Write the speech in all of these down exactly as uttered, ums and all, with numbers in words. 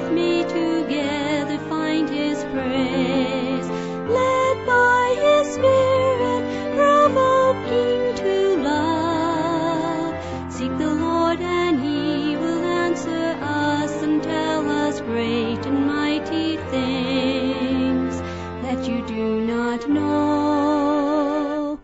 with me together find his praise. Led by his Spirit, provoking to love. Seek the Lord and he will answer us and tell us great and mighty things that you do not know.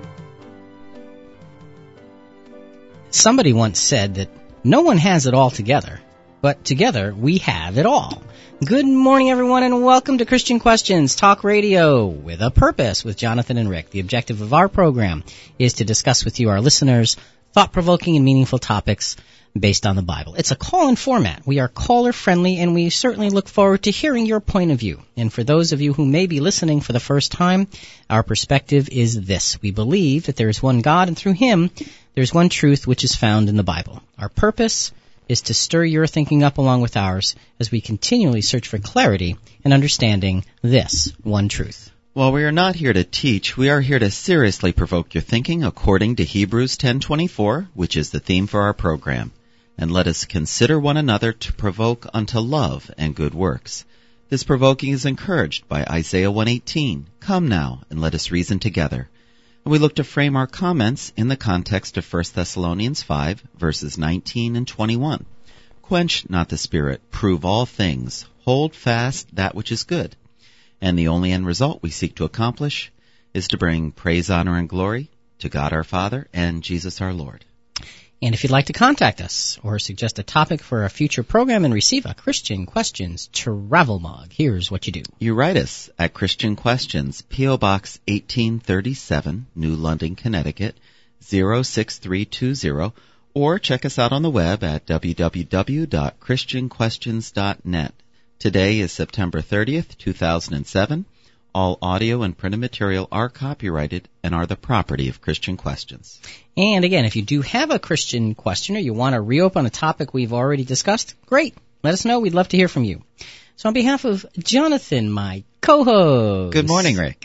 Somebody once said that no one has it all together, but together we have it all. Good morning, everyone, and welcome to Christian Questions, talk radio with a purpose with Jonathan and Rick. The objective of our program is to discuss with you, our listeners, thought-provoking and meaningful topics based on the Bible. It's a call-in format. We are caller-friendly, and we certainly look forward to hearing your point of view. And for those of you who may be listening for the first time, our perspective is this. We believe that there is one God, and through him, there's one truth which is found in the Bible. Our purpose is to stir your thinking up along with ours as we continually search for clarity and understanding this one truth. While we are not here to teach, we are here to seriously provoke your thinking according to Hebrews ten twenty-four, which is the theme for our program. And let us consider one another to provoke unto love and good works. This provoking is encouraged by Isaiah one eighteen. Come now, and let us reason together. And we look to frame our comments in the context of First Thessalonians five, verses nineteen and twenty-one. Quench not the spirit, prove all things, hold fast that which is good. And the only end result we seek to accomplish is to bring praise, honor, and glory to God our Father and Jesus our Lord. And if you'd like to contact us or suggest a topic for a future program and receive a Christian Questions travel mug, here's what you do. You write us at Christian Questions, P O. Box eighteen thirty-seven, New London, Connecticut, zero six three two zero, or check us out on the web at w w w dot christian questions dot net. Today is September thirtieth, two thousand seven. All audio and printed material are copyrighted and are the property of Christian Questions. And again, if you do have a Christian question or you want to reopen a topic we've already discussed, great. Let us know. We'd love to hear from you. So on behalf of Jonathan, my co-host. Good morning, Rick.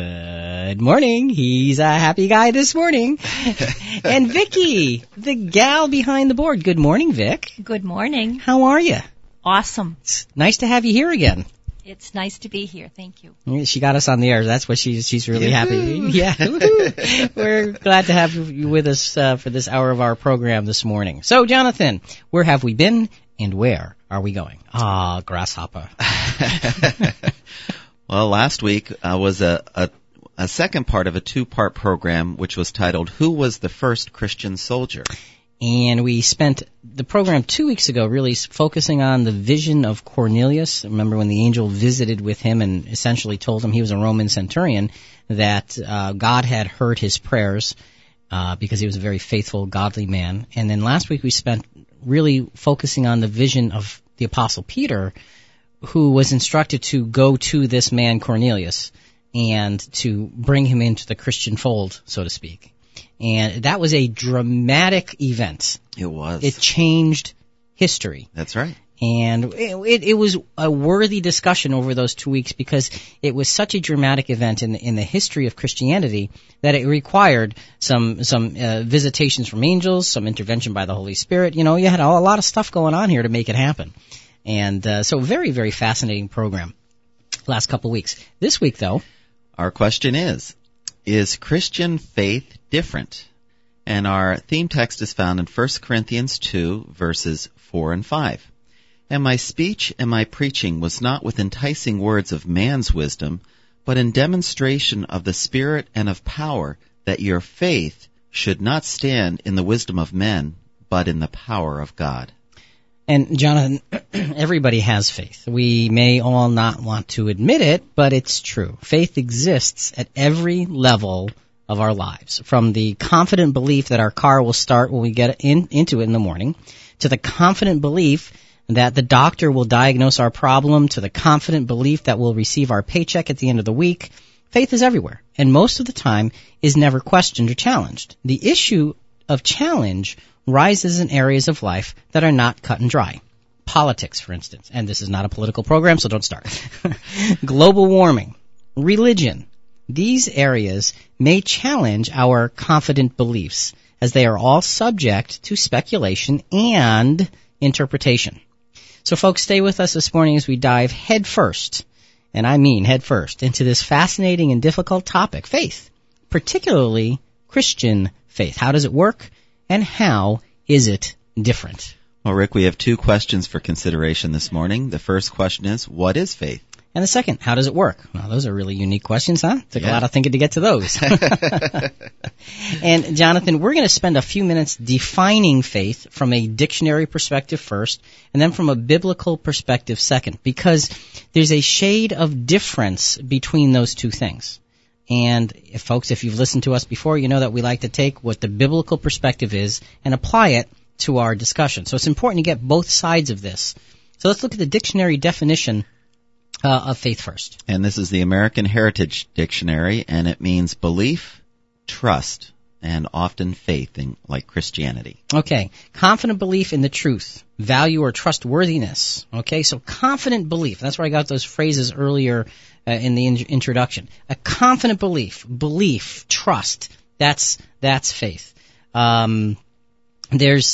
Good morning. He's a happy guy this morning. And Vicky, the gal behind the board. Good morning, Vic. Good morning. How are you? Awesome. It's nice to have you here again. It's nice to be here. Thank you. She got us on the air. That's what she's she's really happy. Yeah. We're glad to have you with us uh, for this hour of our program this morning. So, Jonathan, where have we been and where are we going? Ah, grasshopper. Well, last week uh, was a, a a second part of a two-part program which was titled Who Was the First Christian Soldier? And we spent the program two weeks ago really focusing on the vision of Cornelius. Remember when the angel visited with him and essentially told him he was a Roman centurion, that uh, God had heard his prayers uh, because he was a very faithful, godly man. And then last week we spent really focusing on the vision of the Apostle Peter, who was instructed to go to this man Cornelius and to bring him into the Christian fold, so to speak. And that was a dramatic event. It was. It changed history. That's right. And it, it, it was a worthy discussion over those two weeks because it was such a dramatic event in the, in the history of Christianity that it required some some uh, visitations from angels, some intervention by the Holy Spirit. You know, you had a lot of stuff going on here to make it happen. And uh, so very, very fascinating program last couple of weeks. This week, though. Our question is, is Christian faith different? And our theme text is found in First Corinthians two, verses four and five. And my speech and my preaching was not with enticing words of man's wisdom, but in demonstration of the Spirit and of power, that your faith should not stand in the wisdom of men, but in the power of God. And, Jonathan, everybody has faith. We may all not want to admit it, but it's true. Faith exists at every level of our lives, from the confident belief that our car will start when we get in, into it in the morning, to the confident belief that the doctor will diagnose our problem, to the confident belief that we'll receive our paycheck at the end of the week. Faith is everywhere, and most of the time is never questioned or challenged. The issue of challenge rises in areas of life that are not cut and dry. Politics, for instance, and this is not a political program, so don't start. Global warming, religion. These areas may challenge our confident beliefs, as they are all subject to speculation and interpretation. So folks, stay with us this morning as we dive head first, and I mean head first, into this fascinating and difficult topic, faith, particularly Christian faith. How does it work, and how is it different? Well, Rick, we have two questions for consideration this morning. The first question is, what is faith? And the second, how does it work? Well, those are really unique questions, huh? Took Yeah. a lot of thinking to get to those. And Jonathan, we're going to spend a few minutes defining faith from a dictionary perspective first, and then from a biblical perspective second, because there's a shade of difference between those two things. And if, folks, if you've listened to us before, you know that we like to take what the biblical perspective is and apply it to our discussion. So it's important to get both sides of this. So let's look at the dictionary definition Uh, of faith first. And this is the American Heritage Dictionary, and it means belief, trust, and often faith in, like Christianity. Okay, confident belief in the truth, value or trustworthiness. Okay, so confident belief. That's where I got those phrases earlier uh, in the in- introduction. A confident belief, belief, trust. That's that's faith. Um, there's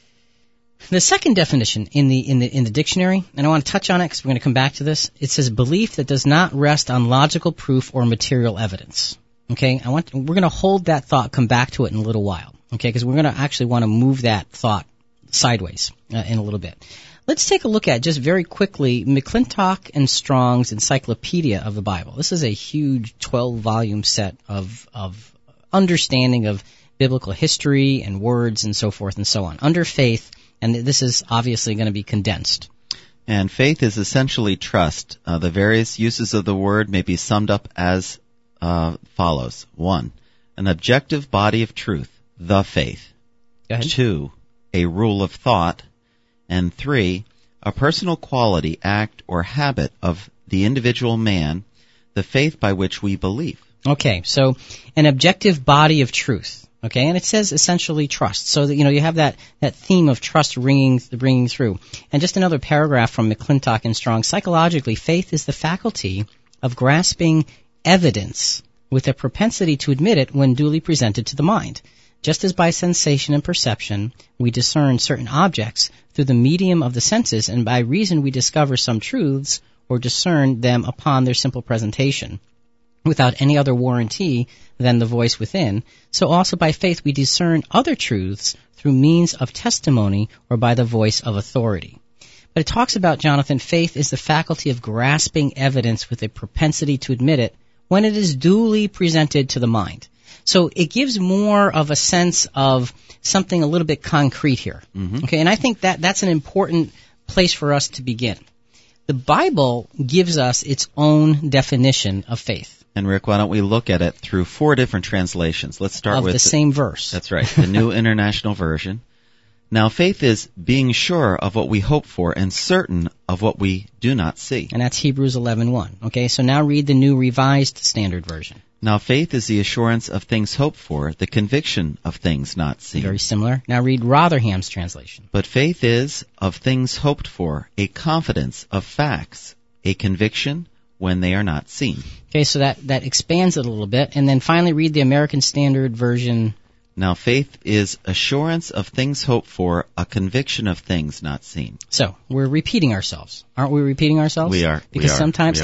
the second definition in the in the in the dictionary, and I want to touch on it because we're going to come back to this. It says belief that does not rest on logical proof or material evidence. Okay, I want we're going to hold that thought, come back to it in a little while. Okay, because we're going to actually want to move that thought sideways uh, in a little bit. Let's take a look at, just very quickly, McClintock and Strong's Encyclopedia of the Bible. This is a huge twelve-volume set of of understanding of biblical history and words and so forth and so on. Under faith. And this is obviously going to be condensed. And faith is essentially trust. Uh, the various uses of the word may be summed up as uh, follows. One, an objective body of truth, the faith. Go ahead. Two, a rule of thought. And three, a personal quality, act, or habit of the individual man, the faith by which we believe. Okay, so an objective body of truth. Okay, and it says essentially trust. So that, you know, you have that, that theme of trust ringing, ringing through. And just another paragraph from McClintock and Strong. Psychologically, faith is the faculty of grasping evidence with a propensity to admit it when duly presented to the mind. Just as by sensation and perception, we discern certain objects through the medium of the senses, and by reason we discover some truths or discern them upon their simple presentation, without any other warranty than the voice within, so also by faith we discern other truths through means of testimony or by the voice of authority. But it talks about, Jonathan, faith is the faculty of grasping evidence with a propensity to admit it when it is duly presented to the mind. So it gives more of a sense of something a little bit concrete here. Mm-hmm. Okay, and I think that that's an important place for us to begin. The Bible gives us its own definition of faith. And Rick, why don't we look at it through four different translations? Let's start of with the same verse. That's right, the New International Version. Now, faith is being sure of what we hope for and certain of what we do not see. And that's Hebrews eleven one. Okay, so now read the New Revised Standard Version. Now, faith is the assurance of things hoped for, the conviction of things not seen. Very similar. Now read Rotherham's translation. But faith is of things hoped for, a confidence of facts, a conviction when they are not seen. Okay, so that, that expands it a little bit. And then finally read the American Standard Version. Now, faith is assurance of things hoped for, a conviction of things not seen. So, we're repeating ourselves. Aren't we repeating ourselves? We are. Because we are, sometimes, we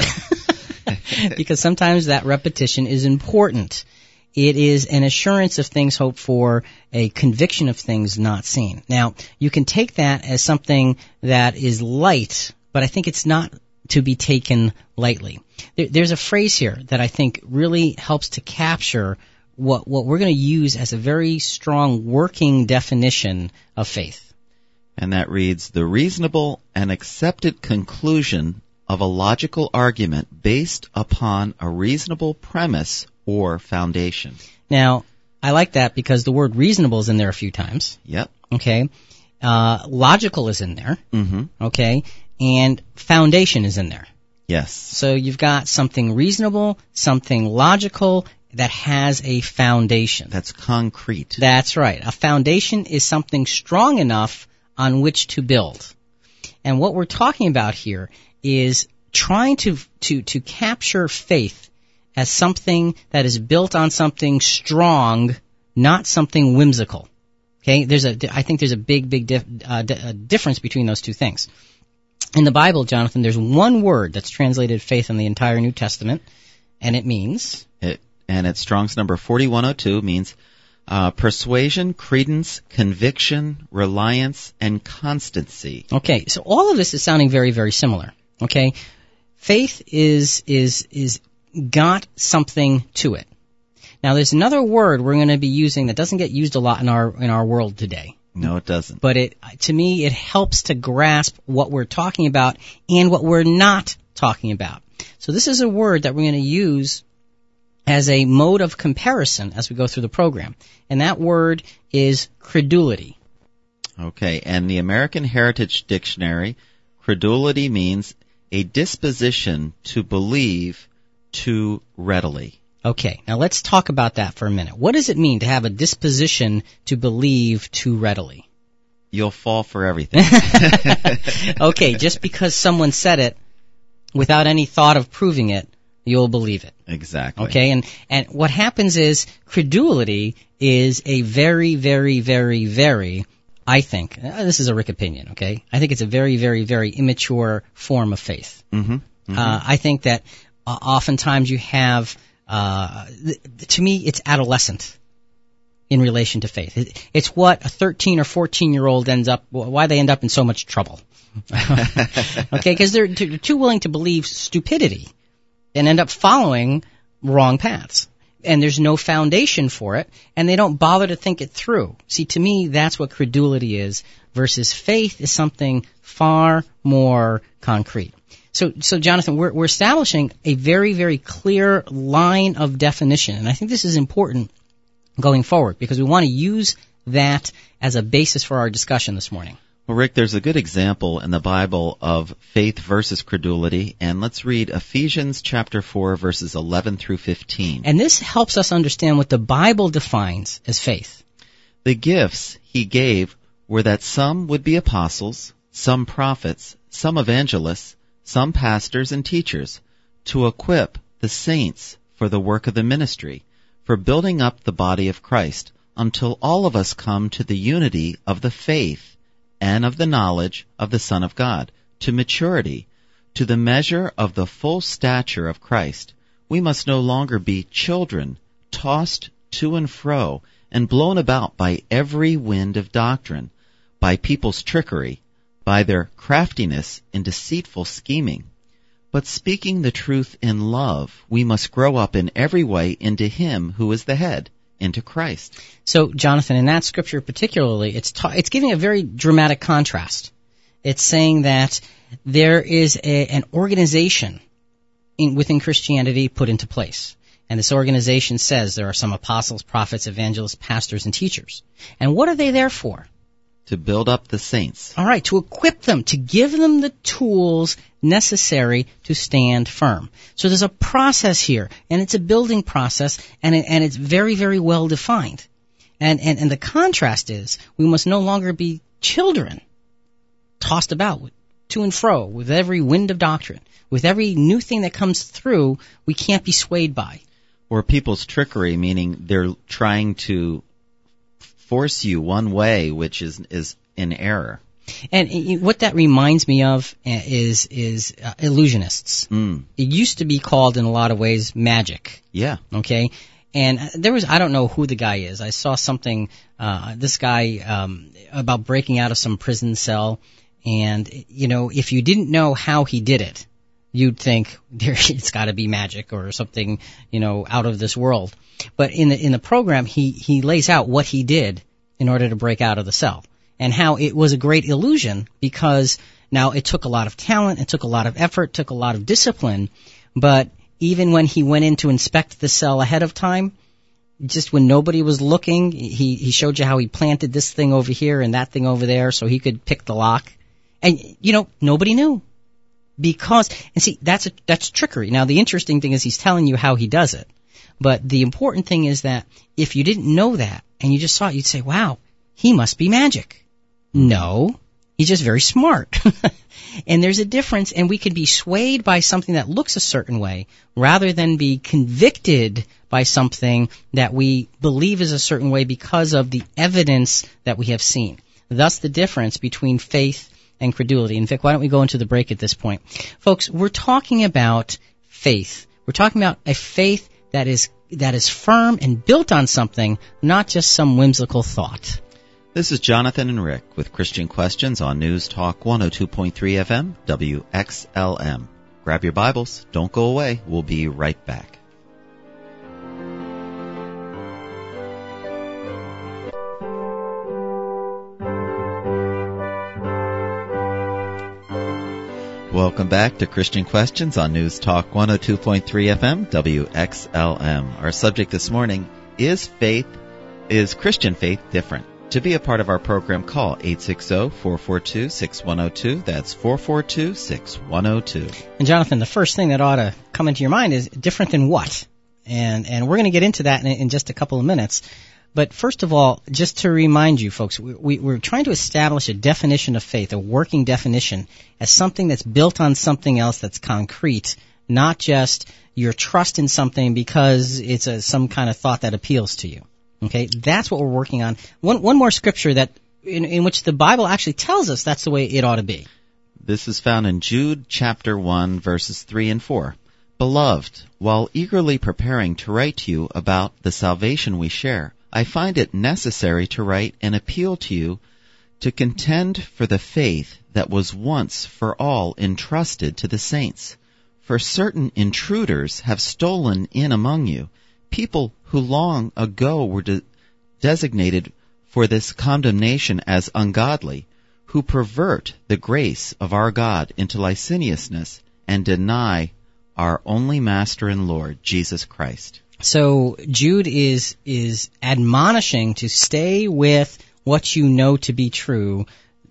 are. because sometimes that repetition is important. It is an assurance of things hoped for, a conviction of things not seen. Now, you can take that as something that is light, but I think it's not to be taken lightly. There, there's a phrase here that I think really helps to capture what, what we're going to use as a very strong working definition of faith. And that reads, the reasonable and accepted conclusion of a logical argument based upon a reasonable premise or foundation. Now, I like that because the word reasonable is in there a few times. Yep. Okay. Uh, logical is in there. Mm-hmm. Okay. And foundation is in there. Yes. So you've got something reasonable, something logical that has a foundation. That's concrete. That's right. A foundation is something strong enough on which to build. And what we're talking about here is trying to to to capture faith as something that is built on something strong, not something whimsical. Okay? There's a I think there's a big big dif, uh, d- uh, difference between those two things. In the Bible, Jonathan, there's one word that's translated faith in the entire New Testament, and it means... It, and at Strong's number forty-one oh two means uh, persuasion, credence, conviction, reliance, and constancy. Okay, so all of this is sounding very, very similar. Okay, faith is is is got something to it. Now, there's another word we're going to be using that doesn't get used a lot in our in our world today. No, it doesn't. But it, to me, it helps to grasp what we're talking about and what we're not talking about. So this is a word that we're going to use as a mode of comparison as we go through the program. And that word is credulity. Okay, and the American Heritage Dictionary, credulity means a disposition to believe too readily. Okay, now let's talk about that for a minute. What does it mean to have a disposition to believe too readily? You'll fall for everything. Okay, just because someone said it without any thought of proving it, you'll believe it. Exactly. Okay, and, and what happens is credulity is a very, very, very, very, I think, uh, this is a Rick opinion, okay? I think it's a very, very, very immature form of faith. Mm-hmm. Mm-hmm. Uh, I think that uh, oftentimes you have... Uh, th- to me, it's adolescent in relation to faith. It, it's what a thirteen or fourteen year old ends up, why they end up in so much trouble. Okay, because they're, they're too willing to believe stupidity and end up following wrong paths. And there's no foundation for it, and they don't bother to think it through. See, to me, that's what credulity is, versus faith is something far more concrete. So, so Jonathan, we're, we're establishing a very, very clear line of definition, and I think this is important going forward because we want to use that as a basis for our discussion this morning. Well, Rick, there's a good example in the Bible of faith versus credulity, and let's read Ephesians chapter four, verses eleven through fifteen. And this helps us understand what the Bible defines as faith. The gifts he gave were that some would be apostles, some prophets, some evangelists, some pastors and teachers, to equip the saints for the work of the ministry, for building up the body of Christ, until all of us come to the unity of the faith and of the knowledge of the Son of God, to maturity, to the measure of the full stature of Christ. We must no longer be children, tossed to and fro, and blown about by every wind of doctrine, by people's trickery, by their craftiness in deceitful scheming. But speaking the truth in love, we must grow up in every way into Him who is the head, into Christ. So, Jonathan, in that scripture particularly, it's ta- it's giving a very dramatic contrast. It's saying that there is a, an organization in, within Christianity put into place. And this organization says there are some apostles, prophets, evangelists, pastors, and teachers. And what are they there for? To build up the saints. All right, to equip them, to give them the tools necessary to stand firm. So there's a process here, and it's a building process, and it, and it's very, very well defined. And, and and the contrast is we must no longer be children tossed about to and fro with every wind of doctrine. With every new thing that comes through, we can't be swayed by. Or people's trickery, meaning they're trying to force you one way, which is is in error. And what that reminds me of is is uh, illusionists. Mm. It used to be called in a lot of ways magic. Yeah. Okay. And there was, I don't know who the guy is. I saw something, uh, this guy, um, about breaking out of some prison cell. And, you know, if you didn't know how he did it, you'd think there, it's got to be magic or something, you know, out of this world. But in the in the program, he he lays out what he did in order to break out of the cell, and how it was a great illusion because now it took a lot of talent, it took a lot of effort, took a lot of discipline. But even when he went in to inspect the cell ahead of time, just when nobody was looking, he he showed you how he planted this thing over here and that thing over there so he could pick the lock, and you know nobody knew. Because, and see, that's a, that's trickery. Now, the interesting thing is he's telling you how he does it. But the important thing is that if you didn't know that and you just saw it, you'd say, wow, he must be magic. No, he's just very smart. And there's a difference, and we can be swayed by something that looks a certain way rather than be convicted by something that we believe is a certain way because of the evidence that we have seen. Thus, the difference between faith and credulity. And Vic, why don't we go into the break at this point? Folks, we're talking about faith. We're talking about a faith that is that is firm and built on something, not just some whimsical thought. This is Jonathan and Rick with Christian Questions on News Talk one oh two point three F M, W X L M. Grab your Bibles. Don't go away. We'll be right back. Welcome back to Christian Questions on News Talk one oh two point three F M, W X L M. Our subject this morning is faith, is Christian faith different? To be a part of our program, call eight six zero, four four two, six one zero two. That's four four two, six one zero two. And Jonathan, the first thing that ought to come into your mind is different than what? And and we're going to get into that in, in just a couple of minutes. But first of all, just to remind you folks, we, we, we're trying to establish a definition of faith, a working definition, as something that's built on something else that's concrete, not just your trust in something because it's a, some kind of thought that appeals to you. Okay, that's what we're working on. One one more scripture that in, in which the Bible actually tells us that's the way it ought to be. This is found in Jude chapter one, verses three and four. Beloved, while eagerly preparing to write to you about the salvation we share, I find it necessary to write and appeal to you to contend for the faith that was once for all entrusted to the saints. For certain intruders have stolen in among you, people who long ago were de- designated for this condemnation as ungodly, who pervert the grace of our God into licentiousness and deny our only Master and Lord, Jesus Christ. So Jude is is admonishing to stay with what you know to be true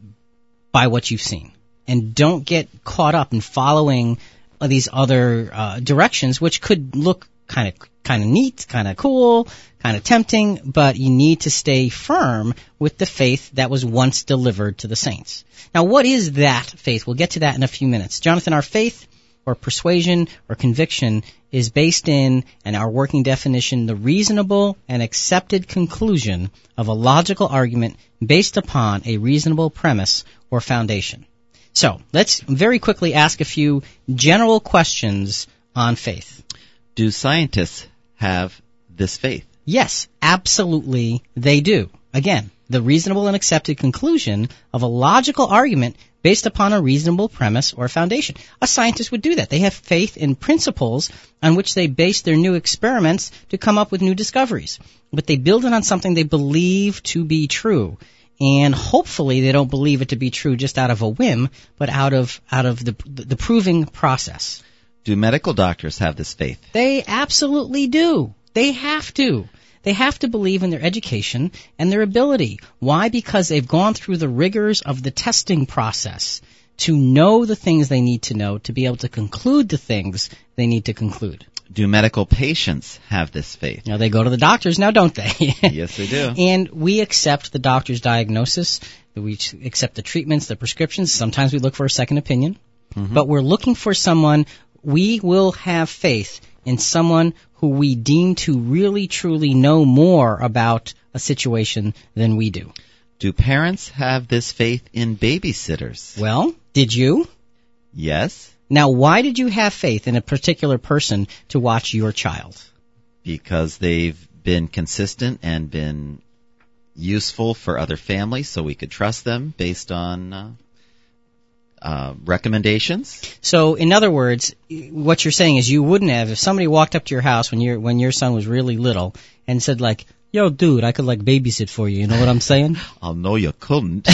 by what you've seen. And don't get caught up in following these other uh, directions, which could look kind of kind of neat, kind of cool, kind of tempting, but you need to stay firm with the faith that was once delivered to the saints. Now, what is that faith? We'll get to that in a few minutes. Jonathan, our faith or persuasion or conviction is based in, and our working definition, the reasonable and accepted conclusion of a logical argument based upon a reasonable premise or foundation. So, let's very quickly ask a few general questions on faith. Do scientists have this faith? Yes, absolutely they do. Again, the reasonable and accepted conclusion of a logical argument based upon a reasonable premise or foundation. A scientist would do that. They have faith in principles on which they base their new experiments to come up with new discoveries. But they build it on something they believe to be true. And hopefully they don't believe it to be true just out of a whim, but out of out of the the proving process. Do medical doctors have this faith? They absolutely do. They have to. They have to believe in their education and their ability. Why? Because they've gone through the rigors of the testing process to know the things they need to know, to be able to conclude the things they need to conclude. Do medical patients have this faith? Now, they go to the doctors now, don't they? Yes, they do. And we accept the doctor's diagnosis. We accept the treatments, the prescriptions. Sometimes we look for a second opinion. Mm-hmm. But we're looking for someone. We will have faith in someone who we deem to really, truly know more about a situation than we do. Do parents have this faith in babysitters? Well, did you? Yes. Now, why did you have faith in a particular person to watch your child? Because they've been consistent and been useful for other families, so we could trust them based on uh, uh, recommendations. So, in other words, what you're saying is you wouldn't have, if somebody walked up to your house when your when your son was really little and said, like, yo, dude, I could, like, babysit for you. You know what I'm saying? I know you couldn't.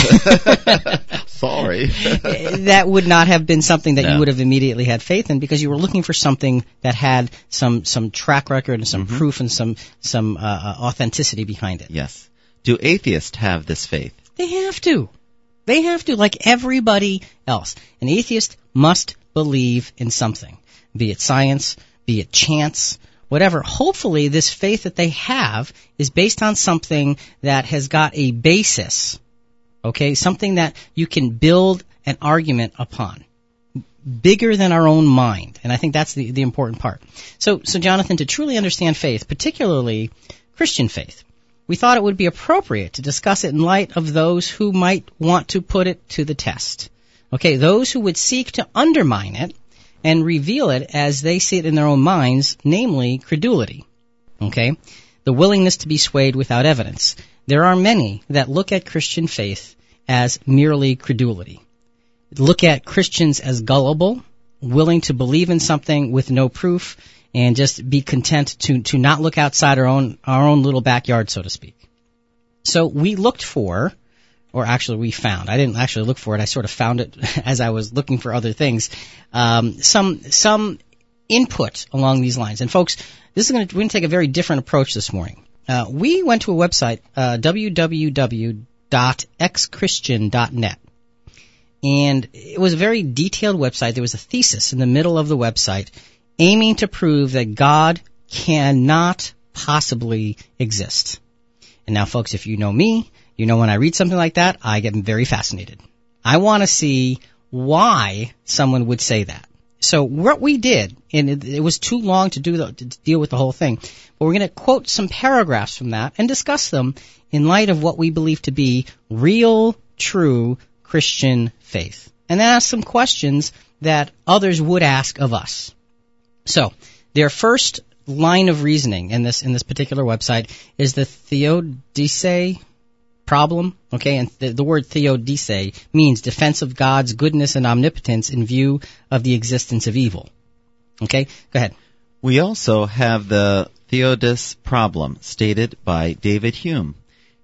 Sorry. That would not have been something that no. you would have immediately had faith in, because you were looking for something that had some some track record and some mm-hmm. proof and some, some uh, authenticity behind it. Yes. Do atheists have this faith? They have to. They have to, like everybody else. An atheist must believe in something, be it science, be it chance, whatever. Hopefully this faith that they have is based on something that has got a basis, okay, something that you can build an argument upon, bigger than our own mind. And I think that's the, the important part. So, so Jonathan, to truly understand faith, particularly Christian faith, we thought it would be appropriate to discuss it in light of those who might want to put it to the test. Okay, those who would seek to undermine it and reveal it as they see it in their own minds, namely credulity. Okay, the willingness to be swayed without evidence. There are many that look at Christian faith as merely credulity. Look at Christians as gullible, willing to believe in something with no proof, and just be content to, to not look outside our own, our own little backyard, so to speak. So we looked for, or actually we found, I didn't actually look for it, I sort of found it as I was looking for other things, um, some, some input along these lines. And folks, this is going to, we're going to take a very different approach this morning. Uh, we went to a website, uh, w w w dot x christian dot net. And it was a very detailed website. There was a thesis in the middle of the website aiming to prove that God cannot possibly exist. And now, folks, if you know me, you know when I read something like that, I get very fascinated. I want to see why someone would say that. So what we did, and it, it was too long to do the, to deal with the whole thing, but we're going to quote some paragraphs from that and discuss them in light of what we believe to be real, true Christian faith. And then ask some questions that others would ask of us. So, their first line of reasoning in this in this particular website is the theodice problem. Okay, and the, the word theodice means defense of God's goodness and omnipotence in view of the existence of evil. Okay, go ahead. We also have the theodice problem stated by David Hume.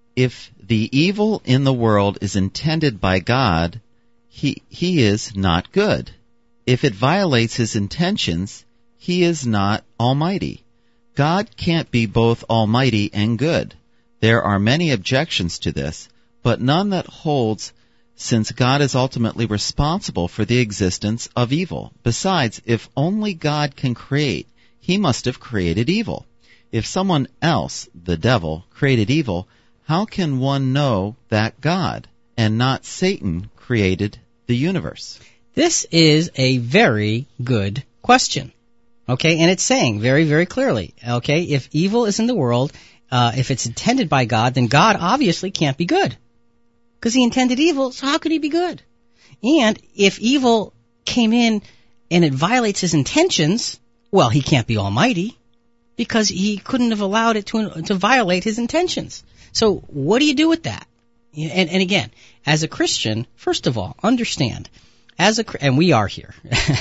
If the evil in the world is intended by God, he, he is not good. If it violates his intentions, he is not almighty. God can't be both almighty and good. There are many objections to this, but none that holds, since God is ultimately responsible for the existence of evil. Besides, if only God can create, he must have created evil. If someone else, the devil, created evil, how can one know that God and not Satan created the universe? This is a very good question. Okay, and it's saying very, very clearly, okay, if evil is in the world, uh, if it's intended by God, then God obviously can't be good. Because he intended evil, so how could he be good? And if evil came in and it violates his intentions, well, he can't be almighty, because he couldn't have allowed it to, to violate his intentions. So what do you do with that? And, and again, as a Christian, first of all, understand, as a and we are here.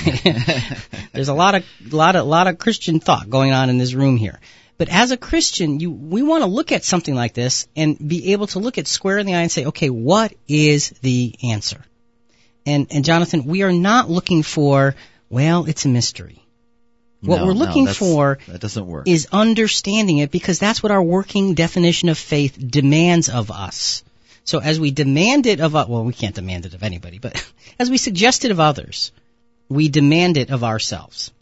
There's a lot of lot of lot of Christian thought going on in this room here. But as a Christian, you we want to look at something like this and be able to look it square in the eye and say, okay, what is the answer? And and Jonathan, we are not looking for, well, it's a mystery. What no, we're looking no, for that doesn't work. is understanding it, because that's what our working definition of faith demands of us. So as we demand it of, well, we can't demand it of anybody, but as we suggest it of others, we demand it of ourselves.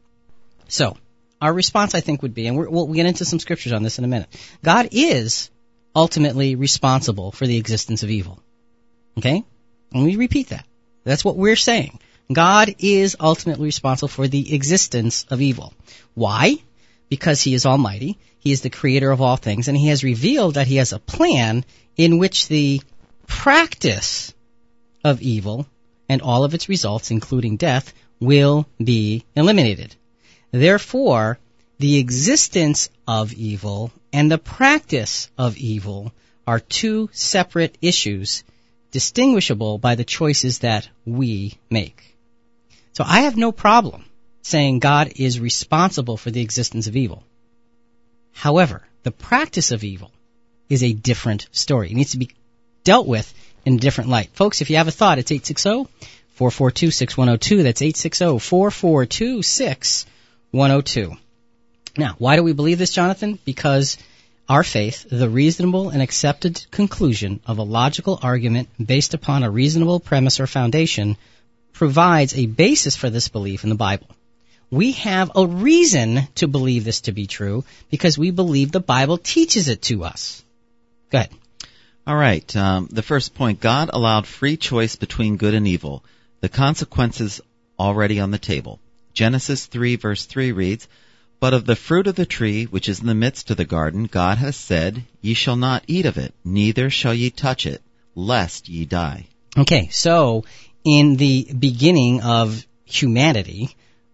So our response, I think, would be, and we're, we'll get into some scriptures on this in a minute, God is ultimately responsible for the existence of evil. Okay? Let me repeat that. That's what we're saying. God is ultimately responsible for the existence of evil. Why? Because he is almighty, he is the creator of all things, and he has revealed that he has a plan in which the practice of evil and all of its results, including death, will be eliminated. Therefore, the existence of evil and the practice of evil are two separate issues, distinguishable by the choices that we make. So I have no problem saying God is responsible for the existence of evil. However, the practice of evil is a different story. It needs to be dealt with in a different light. Folks, if you have a thought, it's eight six zero, four four two, six one zero two. That's eight six zero, four four two, six one zero two. Now, why do we believe this, Jonathan? Because our faith, the reasonable and accepted conclusion of a logical argument based upon a reasonable premise or foundation, provides a basis for this belief in the Bible. We have a reason to believe this to be true because we believe the Bible teaches it to us. Go ahead. All right. Um, the first point, God allowed free choice between good and evil. The consequences already on the table. Genesis three verse three reads, "But of the fruit of the tree which is in the midst of the garden, God has said, Ye shall not eat of it, neither shall ye touch it, lest ye die." Okay, so in the beginning of humanity,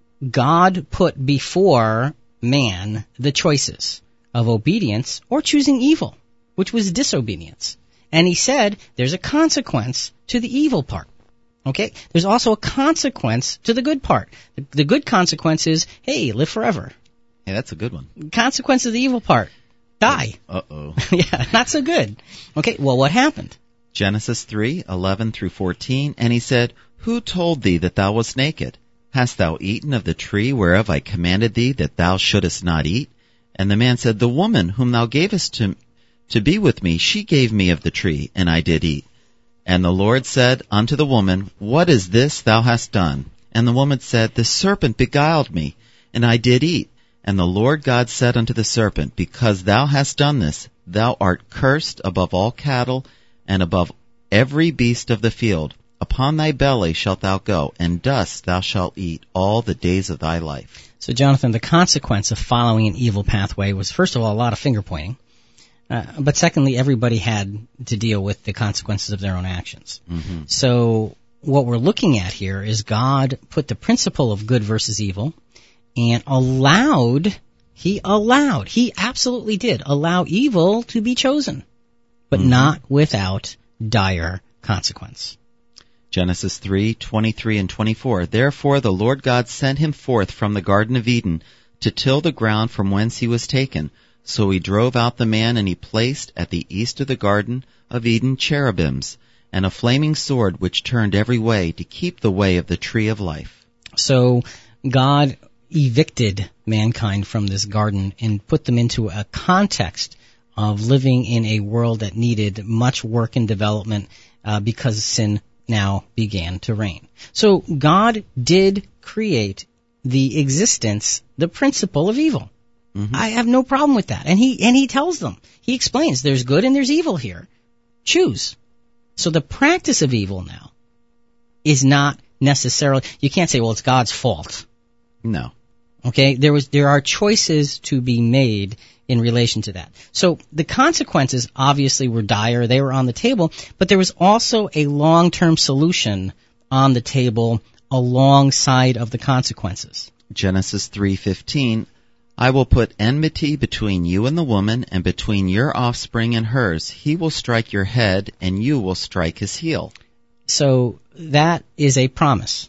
God put before man the choices of obedience or choosing evil, which was disobedience. And he said there's a consequence to the evil part. Okay? There's also a consequence to the good part. The, the good consequence is, hey, live forever. Hey, that's a good one. Consequence of the evil part, die. Uh-oh. Yeah, not so good. Okay, well, what happened? Genesis three, eleven through fourteen, and he said, Who told thee that thou wast naked? Hast thou eaten of the tree whereof I commanded thee that thou shouldest not eat? And the man said, The woman whom thou gavest to, to be with me, she gave me of the tree, and I did eat. And the Lord said unto the woman, What is this thou hast done? And the woman said, The serpent beguiled me, and I did eat. And the Lord God said unto the serpent, Because thou hast done this, thou art cursed above all cattle, and above every beast of the field. Upon thy belly shalt thou go, and dust thou shalt eat all the days of thy life. So, Jonathan, the consequence of following an evil pathway was, first of all, a lot of finger-pointing. Uh, but secondly, everybody had to deal with the consequences of their own actions. Mm-hmm. So what we're looking at here is God put the principle of good versus evil and allowed, he allowed, he absolutely did allow evil to be chosen, but mm-hmm. not without dire consequence. Genesis three, twenty-three and twenty-four. Therefore the Lord God sent him forth from the Garden of Eden to till the ground from whence he was taken. So he drove out the man, and he placed at the east of the Garden of Eden cherubims, and a flaming sword which turned every way to keep the way of the tree of life. So God evicted mankind from this garden and put them into a context of living in a world that needed much work and development uh, because sin now began to reign. So God did create the existence, the principle of evil. Mm-hmm. I have no problem with that. And he and he tells them, he explains, there's good and there's evil here. Choose. So the practice of evil now is not necessarily, you can't say, well, it's God's fault. No. Okay? There was there are choices to be made in relation to that. So the consequences obviously were dire. They were on the table, but there was also a long-term solution on the table alongside of the consequences. Genesis three fifteen. I will put enmity between you and the woman, and between your offspring and hers. He will strike your head, and you will strike his heel. So that is a promise.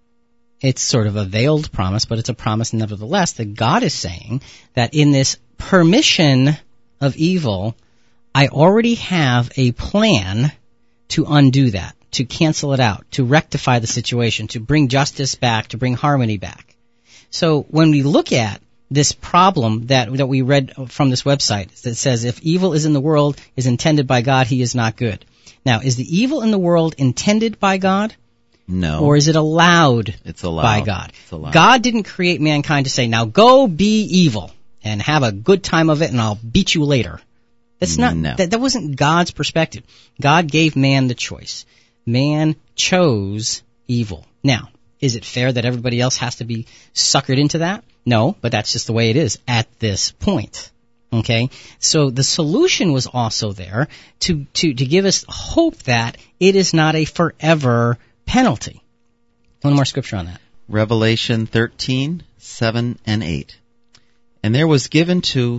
It's sort of a veiled promise, but it's a promise nevertheless that God is saying that in this permission of evil, I already have a plan to undo that, to cancel it out, to rectify the situation, to bring justice back, to bring harmony back. So when we look at this problem that that we read from this website that says if evil is in the world, is intended by God, he is not good. Now, is the evil in the world intended by God? No. Or is it allowed, it's allowed. by God? It's allowed. God didn't create mankind to say, now go be evil and have a good time of it and I'll beat you later. That's not, no. that, that wasn't God's perspective. God gave man the choice. Man chose evil. Now, is it fair that everybody else has to be suckered into that? No, but that's just the way it is at this point. Okay? So the solution was also there to, to, to give us hope that it is not a forever penalty. One more scripture on that. Revelation thirteen, seven and eight. And there was given to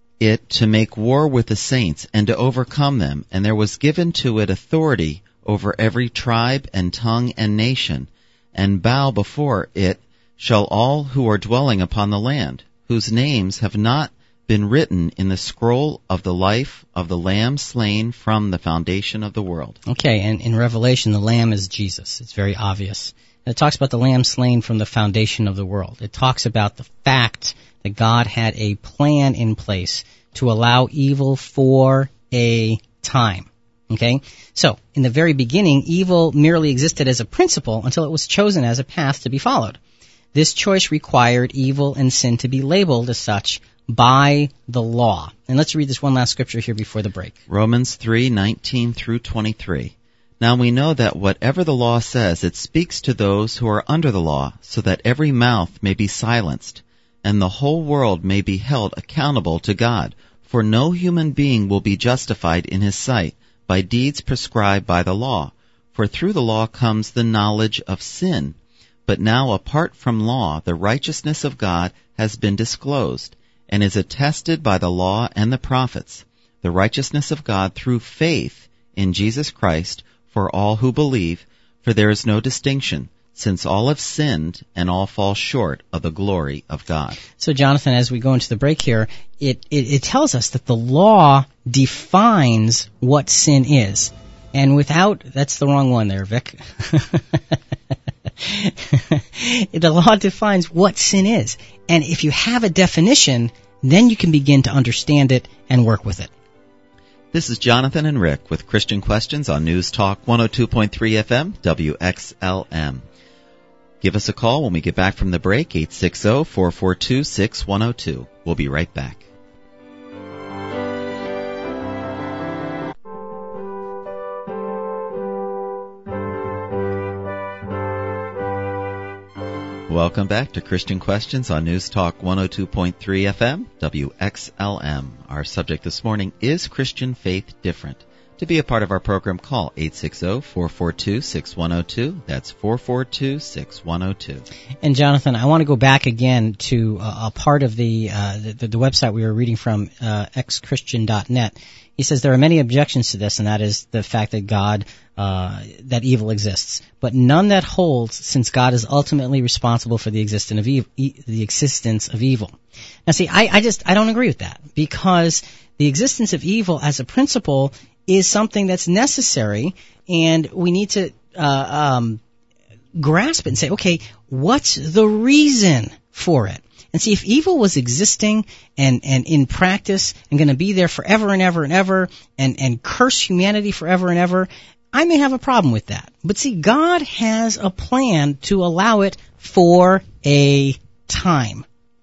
it to make war with the saints and to overcome them, and there was given to it authority over every tribe and tongue and nation, and bow before it shall all who are dwelling upon the land, whose names have not been written in the scroll of the life of the Lamb slain from the foundation of the world. Okay, and in Revelation, the Lamb is Jesus. It's very obvious. And it talks about the Lamb slain from the foundation of the world. It talks about the fact that God had a plan in place to allow evil for a time. Okay? So, in the very beginning, evil merely existed as a principle until it was chosen as a path to be followed. This choice required evil and sin to be labeled as such by the law. And let's read this one last scripture here before the break. Romans three, nineteen through twenty-three. Now we know that whatever the law says, it speaks to those who are under the law, so that every mouth may be silenced, and the whole world may be held accountable to God. For no human being will be justified in his sight by deeds prescribed by the law. For through the law comes the knowledge of sin. But now apart from law, the righteousness of God has been disclosed, and is attested by the law and the prophets, the righteousness of God through faith in Jesus Christ for all who believe, for there is no distinction, since all have sinned and all fall short of the glory of God. So, Jonathan, as we go into the break here, it, it, it tells us that the law defines what sin is. And without, that's the wrong one there, Vic. The law defines what sin is. And if you have a definition, then you can begin to understand it and work with it. This is Jonathan and Rick with Christian Questions on News Talk one oh two point three F M, W X L M. Give us a call when we get back from the break, eight six zero, four four two, six one zero two. We'll be right back. Welcome back to Christian Questions on News Talk one oh two point three F M, W X L M. Our subject this morning is Christian faith different? To be a part of our program, call eight six zero, four four two, six one zero two. That's four four two, six one zero two. And Jonathan, I want to go back again to uh, a part of the, uh, the the website we were reading from, uh, x christian dot net. He says there are many objections to this, and that is the fact that God, uh, that evil exists, but none that holds, since God is ultimately responsible for the existence of evil. E- the existence of evil. Now, see, I, I just I don't agree with that, because the existence of evil as a principle is something that's necessary, and we need to uh, um, grasp it and say, okay, what's the reason for it? And see, if evil was existing and, and in practice and going to be there forever and ever and ever and, and curse humanity forever and ever, I may have a problem with that. But see, God has a plan to allow it for a time.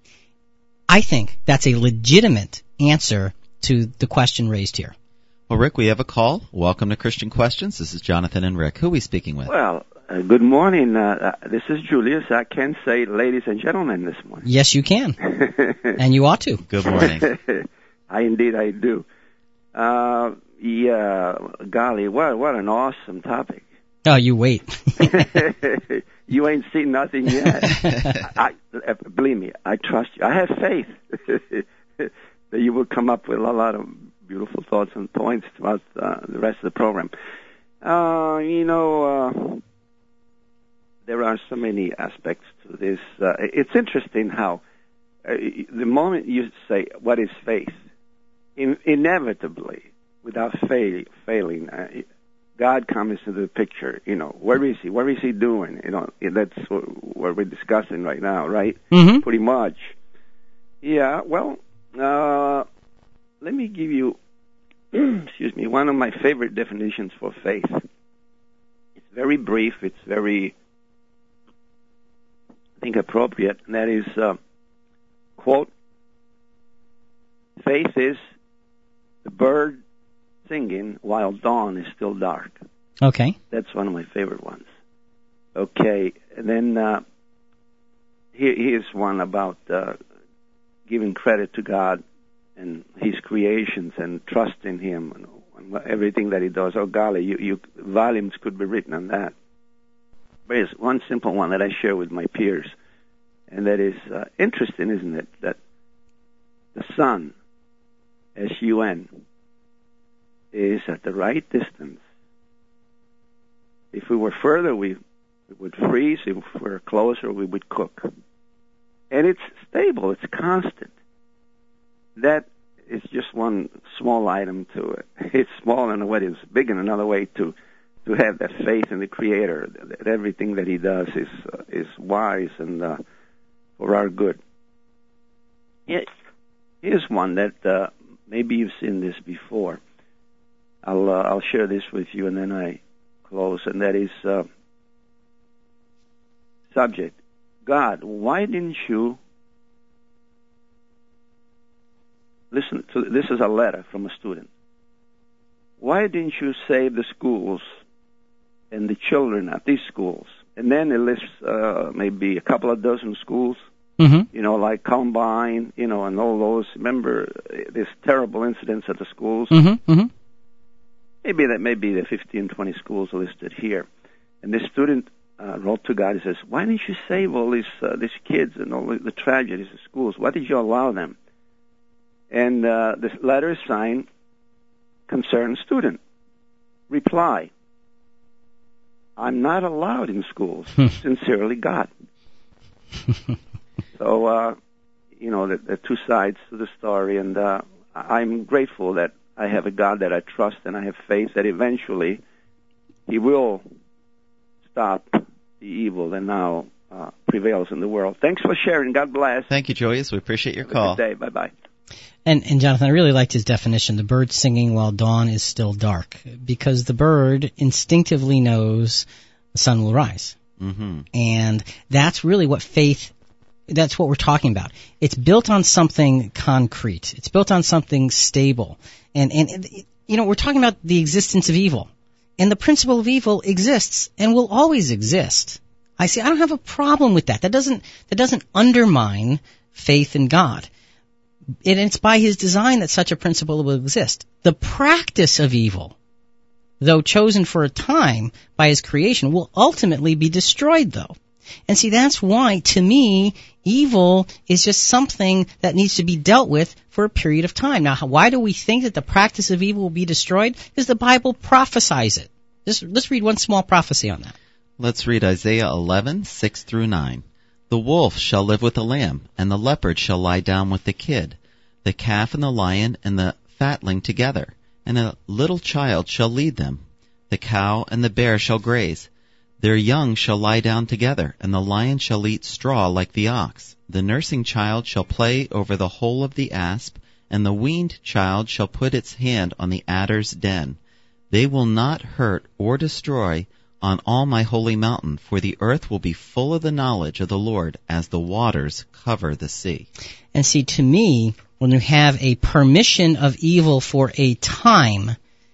I think that's a legitimate answer to the question raised here. Well, Rick, we have a call. Welcome to Christian Questions. This is Jonathan and Rick. Who are we speaking with? Well, uh, good morning. Uh, uh, this is Julius. I can say ladies and gentlemen this morning. Yes, you can. And you ought to. Good morning. I indeed I do. Uh, yeah, golly, what what an awesome topic. Oh, you wait. You ain't seen nothing yet. I, I, believe me, I trust you. I have faith that you will come up with a lot of beautiful thoughts and points throughout uh, the rest of the program. Uh, you know, uh, there are so many aspects to this. Uh, it's interesting how uh, the moment you say, what is faith? In, inevitably, without fail, failing, uh, God comes into the picture. You know, where is He? What is He doing? You know, that's what, what we're discussing right now, right? Mm-hmm. Pretty much. Yeah, well, uh, let me give you, excuse me, one of my favorite definitions for faith. It's very brief. It's very, I think, appropriate. And that is, uh, quote, faith is the bird singing while dawn is still dark. Okay. That's one of my favorite ones. Okay. And then uh, here, here's one about uh, giving credit to God and His creations and trusting Him and, and everything that He does. Oh, golly, you, you, volumes could be written on that. But there's one simple one that I share with my peers, and that is uh, interesting, isn't it, that the sun, S U N, is at the right distance. If we were further, we, we would freeze. If we were closer, we would cook. And it's stable. It's constant. That is just one small item to it. It's small in a way. It's big in another way to to have that faith in the Creator, that everything that He does is uh, is wise and uh, for our good. It, here's one that uh, maybe you've seen this before. I'll uh, I'll share this with you, and then I close. And that is uh, subject. God, why didn't you listen to this? Is a letter from a student. Why didn't you save the schools and the children at these schools? And then it lists uh, maybe a couple of dozen schools. Mm-hmm. You know, like Columbine, you know, and all those. Remember this terrible incidents at the schools? Mm-hmm. Mm-hmm. Maybe that maybe the fifteen, twenty schools listed here. And this student uh, wrote to God and says, why didn't you save all these uh, these kids and all the tragedies in schools? Why did you allow them? And uh, this letter is signed, concerned student. Reply, I'm not allowed in schools. Sincerely, God. So, uh, you know, there are two sides to the story, and uh, I'm grateful that I have a God that I trust, and I have faith that eventually He will stop the evil that now uh, prevails in the world. Thanks for sharing. God bless. Thank you, Joyce. We appreciate your Have call. a good day. Bye-bye. And, and Jonathan, I really liked his definition, the bird singing while dawn is still dark, because the bird instinctively knows the sun will rise. Mm-hmm. And that's really what faith, that's what we're talking about. It's built on something concrete. It's built on something stable. And, and you know, we're talking about the existence of evil. And the principle of evil exists and will always exist. I see, I don't have a problem with that. That doesn't, that doesn't undermine faith in God. And it's by His design that such a principle will exist. The practice of evil, though chosen for a time by His creation, will ultimately be destroyed, though. And see, that's why, to me, evil is just something that needs to be dealt with for a period of time. Now, why do we think that the practice of evil will be destroyed? Because the Bible prophesies it. Just, let's read one small prophecy on that. Let's read Isaiah eleven, six through nine. The wolf shall live with the lamb, and the leopard shall lie down with the kid, the calf and the lion and the fatling together, and a little child shall lead them. The cow and the bear shall graze. Their young shall lie down together, and the lion shall eat straw like the ox. The nursing child shall play over the hole of the asp, and the weaned child shall put its hand on the adder's den. They will not hurt or destroy on all my holy mountain, for the earth will be full of the knowledge of the Lord as the waters cover the sea. And see, to me, when you have a permission of evil for a time,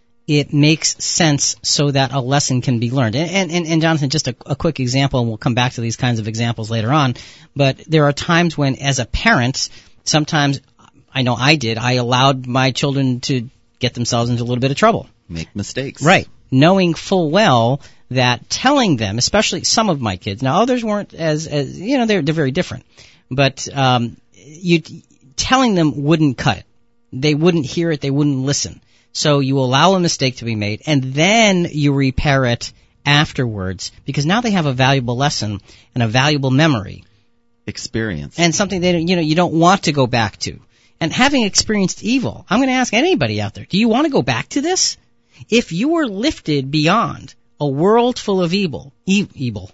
it makes sense so that a lesson can be learned. And, and, and Jonathan, just a, a quick example, and we'll come back to these kinds of examples later on, but there are times when, as a parent, sometimes, I know I did, I allowed my children to get themselves into a little bit of trouble. Make mistakes. Right. Knowing full well that telling them, especially some of my kids, now others weren't as, as you know, they're, they're very different, but um, you telling them wouldn't cut it. They wouldn't hear it. They wouldn't listen. So you allow a mistake to be made, and then you repair it afterwards, because now they have a valuable lesson and a valuable memory. Experience. And something they, you know, you don't want to go back to. And having experienced evil, I'm going to ask anybody out there, do you want to go back to this? If you were lifted beyond a world full of evil, e- evil,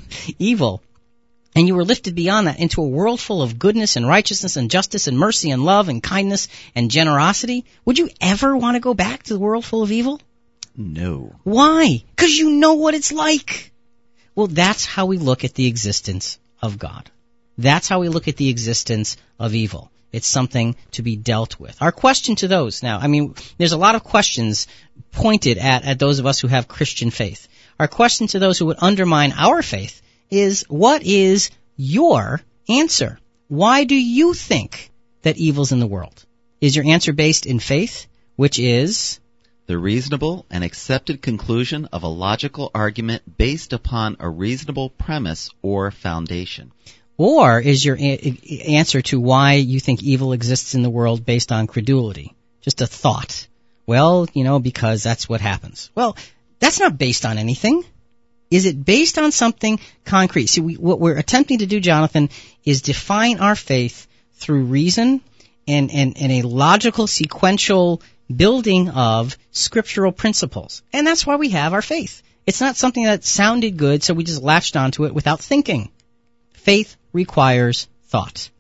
evil, and you were lifted beyond that into a world full of goodness and righteousness and justice and mercy and love and kindness and generosity, would you ever want to go back to the world full of evil? No. Why? Because you know what it's like. Well, that's how we look at the existence of God. That's how we look at the existence of evil. It's something to be dealt with. Our question to those now, I mean, there's a lot of questions pointed at, at those of us who have Christian faith. Our question to those who would undermine our faith is, what is your answer? Why do you think that evil's in the world? Is your answer based in faith, which is the reasonable and accepted conclusion of a logical argument based upon a reasonable premise or foundation? Or is your a- answer to why you think evil exists in the world based on credulity? Just a thought. Well, you know, because that's what happens. Well, that's not based on anything. Is it based on something concrete? See, we, what we're attempting to do, Jonathan, is define our faith through reason and, and, and a logical, sequential building of scriptural principles. And that's why we have our faith. It's not something that sounded good, so we just latched onto it without thinking. Faith requires thought.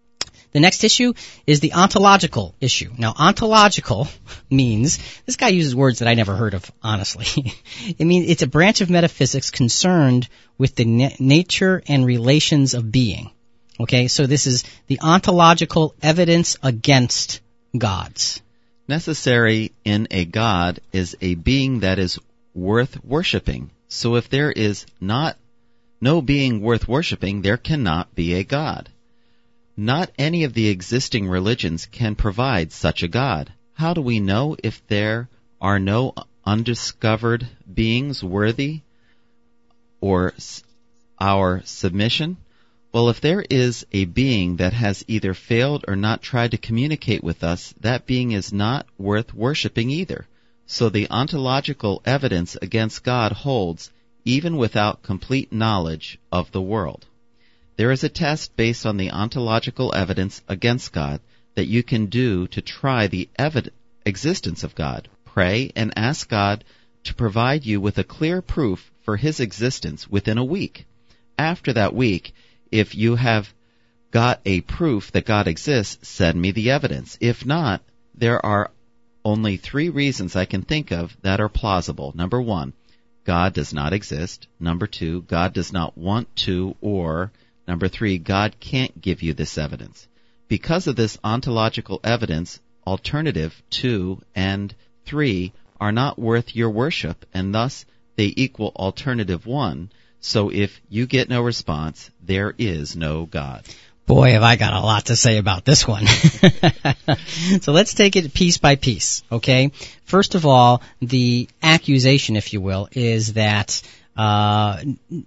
The next issue is the ontological issue. Now, ontological means, this guy uses words that I never heard of, honestly. It means it's a branch of metaphysics concerned with the na- nature and relations of being. Okay, so this is the ontological evidence against gods. Necessary in a god is a being that is worth worshiping. So if there is not no being worth worshiping, there cannot be a god. Not any of the existing religions can provide such a god. How do we know if there are no undiscovered beings worthy or s- our submission? Well, if there is a being that has either failed or not tried to communicate with us, that being is not worth worshiping either. So the ontological evidence against God holds even without complete knowledge of the world. There is a test based on the ontological evidence against God that you can do to try the evid- existence of God. Pray and ask God to provide you with a clear proof for His existence within a week. After that week, if you have got a proof that God exists, send me the evidence. If not, there are only three reasons I can think of that are plausible. Number one, God does not exist. Number two, God does not want to. Or number three, God can't give you this evidence. Because of this ontological evidence, alternative two and three are not worth your worship, and thus they equal alternative one. So if you get no response, there is no God. Boy, have I got a lot to say about this one. So let's take it piece by piece, okay? First of all, the accusation, if you will, is that uh,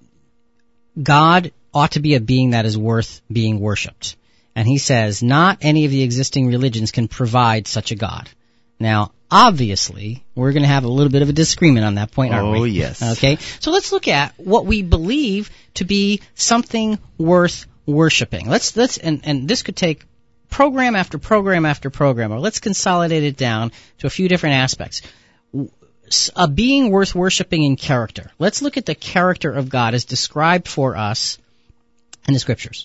God ought to be a being that is worth being worshipped. And he says, not any of the existing religions can provide such a God. Now, obviously, we're going to have a little bit of a disagreement on that point, aren't we? Oh, yes. Okay, so let's look at what we believe to be something worth worshiping. Let's let's and, and this could take program after program after program, or let's consolidate it down to a few different aspects. A being worth worshiping in character. Let's look at the character of God as described for us in the Scriptures.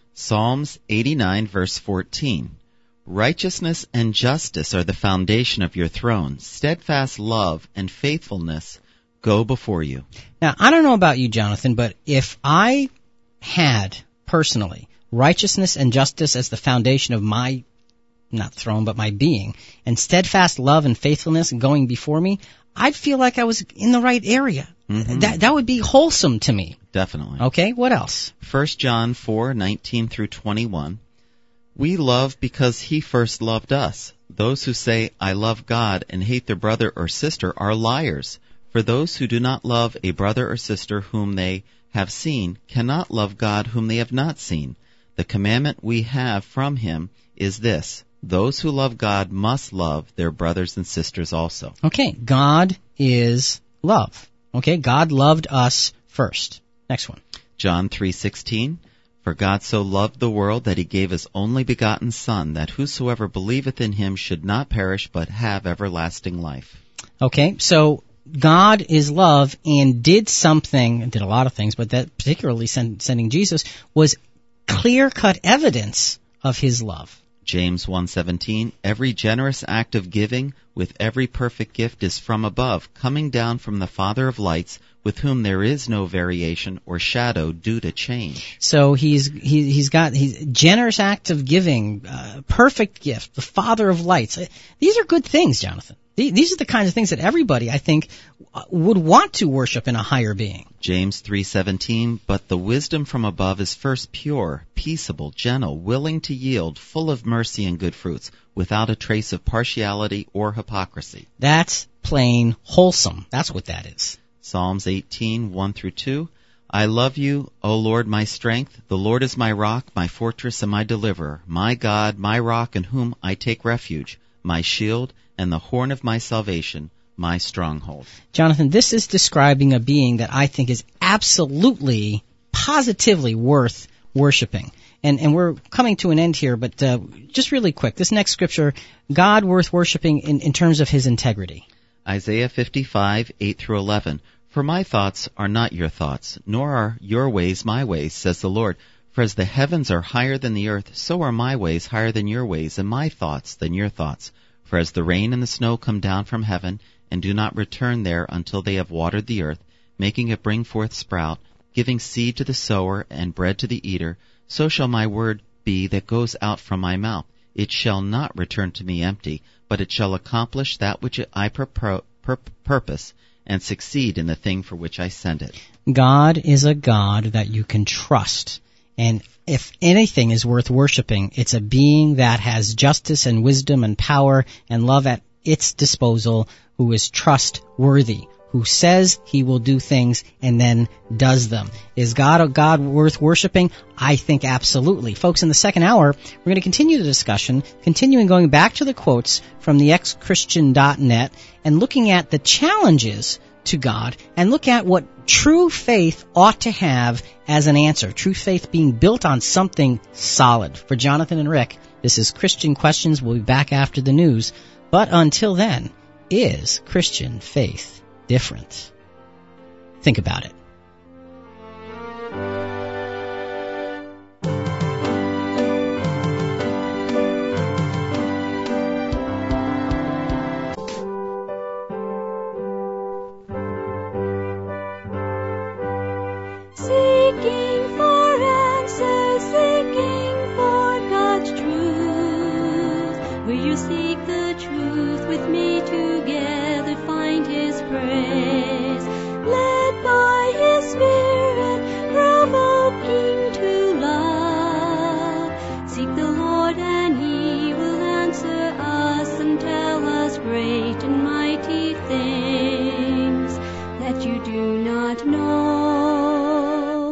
Psalms eighty-nine, verse fourteen. Righteousness and justice are the foundation of your throne. Steadfast love and faithfulness go before you. Now, I don't know about you, Jonathan, but if I had, personally, righteousness and justice as the foundation of my, not throne, but my being, and steadfast love and faithfulness going before me, I'd feel like I was in the right area. Mm-hmm. That that would be wholesome to me. Definitely. Okay, what else? First John four, nineteen through twenty-one. We love because He first loved us. Those who say, I love God, and hate their brother or sister are liars. For those who do not love a brother or sister whom they have seen cannot love God whom they have not seen. The commandment we have from Him is this: those who love God must love their brothers and sisters also. Okay, God is love. Okay, God loved us first. Next one. John three sixteen. For God so loved the world that He gave His only begotten Son, that whosoever believeth in Him should not perish but have everlasting life. Okay, so God is love and did something, did a lot of things, but that particularly send, sending Jesus was clear-cut evidence of His love. James one seventeen. Every generous act of giving with every perfect gift is from above, coming down from the Father of lights, with whom there is no variation or shadow due to change. So he's he, he's got he's generous act of giving, uh, perfect gift, the Father of lights. These are good things, Jonathan. These are the kinds of things that everybody, I think, would want to worship in a higher being. James three seventeen. But the wisdom from above is first pure, peaceable, gentle, willing to yield, full of mercy and good fruits, without a trace of partiality or hypocrisy. That's plain wholesome. That's what that is. Psalms eighteen, one through two. I love you, O Lord, my strength. The Lord is my rock, my fortress, and my deliverer, my God, my rock, in whom I take refuge, my shield, and the horn of my salvation, my stronghold. Jonathan, this is describing a being that I think is absolutely, positively worth worshiping. And and we're coming to an end here, but uh, just really quick, this next scripture, God worth worshiping in, in terms of His integrity. Isaiah fifty-five, eight through eleven. For my thoughts are not your thoughts, nor are your ways my ways, says the Lord. For as the heavens are higher than the earth, so are my ways higher than your ways, and my thoughts than your thoughts. For as the rain and the snow come down from heaven, and do not return there until they have watered the earth, making it bring forth sprout, giving seed to the sower and bread to the eater, so shall my word be that goes out from my mouth. It shall not return to me empty, but it shall accomplish that which I purpo- pur- purpose, and succeed in the thing for which I send it. God is a God that you can trust. And if anything is worth worshiping, it's a being that has justice and wisdom and power and love at its disposal, who is trustworthy, who says he will do things and then does them. Is God a God worth worshiping? I think absolutely. Folks, in the second hour, we're going to continue the discussion, continuing going back to the quotes from the x christian dot net and looking at the challenges to God and look at what true faith ought to have as an answer. True faith being built on something solid. For Jonathan and Rick, this is Christian Questions. We'll be back after the news. But until then, is Christian faith different? Think about it. Seeking for answers, seeking for God's truth. Will you seek the truth with me together, find His praise? Led by His Spirit, provoking to love. Seek the Lord and He will answer us and tell us great and mighty things that you do not know.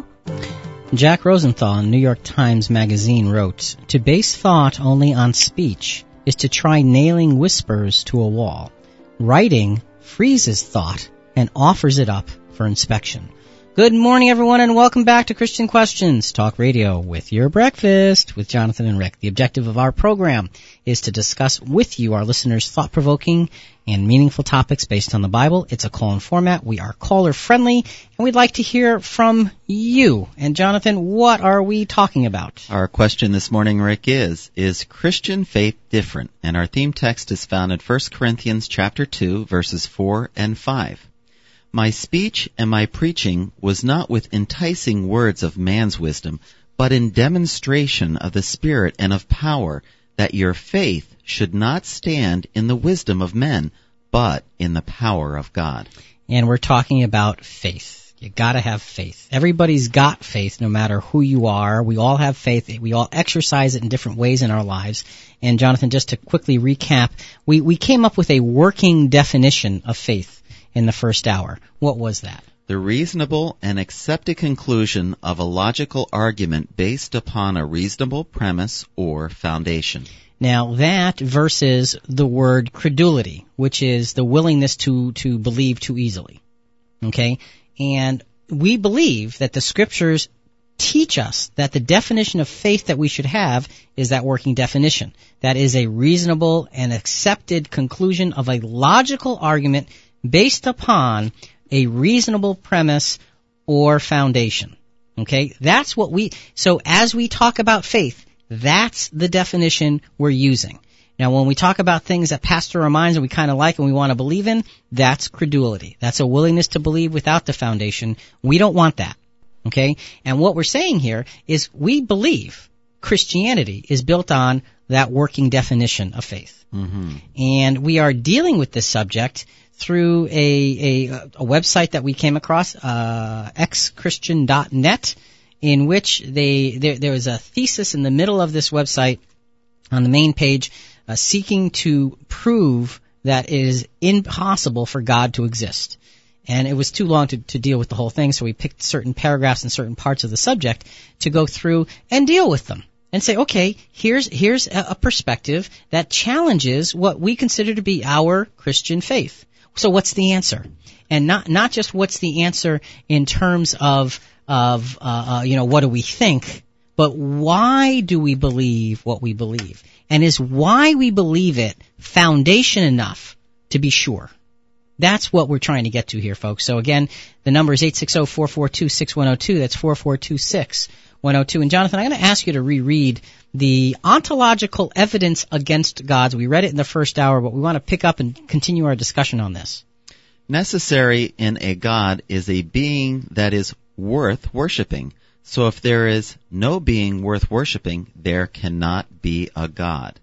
Jack Rosenthal in New York Times Magazine wrote, "To base thought only on speech is to try nailing whispers to a wall. Writing freezes thought and offers it up for inspection." Good morning, everyone, and welcome back to Christian Questions, Talk Radio with your breakfast with Jonathan and Rick. The objective of our program is to discuss with you, our listeners, thought-provoking and meaningful topics based on the Bible. It's a call-in format. We are caller-friendly, and we'd like to hear from you. And, Jonathan, what are we talking about? Our question this morning, Rick, is, is Christian faith different? And our theme text is found in First Corinthians chapter two, verses four and five. My speech and my preaching was not with enticing words of man's wisdom, but in demonstration of the Spirit and of power, that your faith should not stand in the wisdom of men, but in the power of God. And we're talking about faith. You gotta have faith. Everybody's got faith, no matter who you are. We all have faith. We all exercise it in different ways in our lives. And Jonathan, just to quickly recap, we, we came up with a working definition of faith in the first hour. What was that? The reasonable and accepted conclusion of a logical argument based upon a reasonable premise or foundation. Now that versus the word credulity, which is the willingness to, to believe too easily. Okay? And we believe that the scriptures teach us that the definition of faith that we should have is that working definition. That is a reasonable and accepted conclusion of a logical argument based upon a reasonable premise or foundation. Okay? That's what we, so as we talk about faith, that's the definition we're using. Now, when we talk about things that pass through our minds and we kind of like and we want to believe in, that's credulity. That's a willingness to believe without the foundation. We don't want that. Okay? And what we're saying here is we believe Christianity is built on that working definition of faith. Mm-hmm. And we are dealing with this subject through a, a, a website that we came across, uh, x christian dot net, in which they there, there was a thesis in the middle of this website on the main page uh, seeking to prove that it is impossible for God to exist. And it was too long to, to deal with the whole thing, so we picked certain paragraphs and certain parts of the subject to go through and deal with them. And say, okay, here's here's a, a perspective that challenges what we consider to be our Christian faith. So what's the answer? And not not just what's the answer in terms of of uh, uh, you know, what do we think, but why do we believe what we believe? And is why we believe it foundation enough to be sure? That's what we're trying to get to here, folks. So again, the number is eight six zero, four four two, six one zero two. That's four four two, six one zero two. And Jonathan, I'm going to ask you to reread the ontological evidence against gods. We read it in the first hour, but we want to pick up and continue our discussion on this. Necessary in a god is a being that is worth worshiping. So if there is no being worth worshiping, there cannot be a god.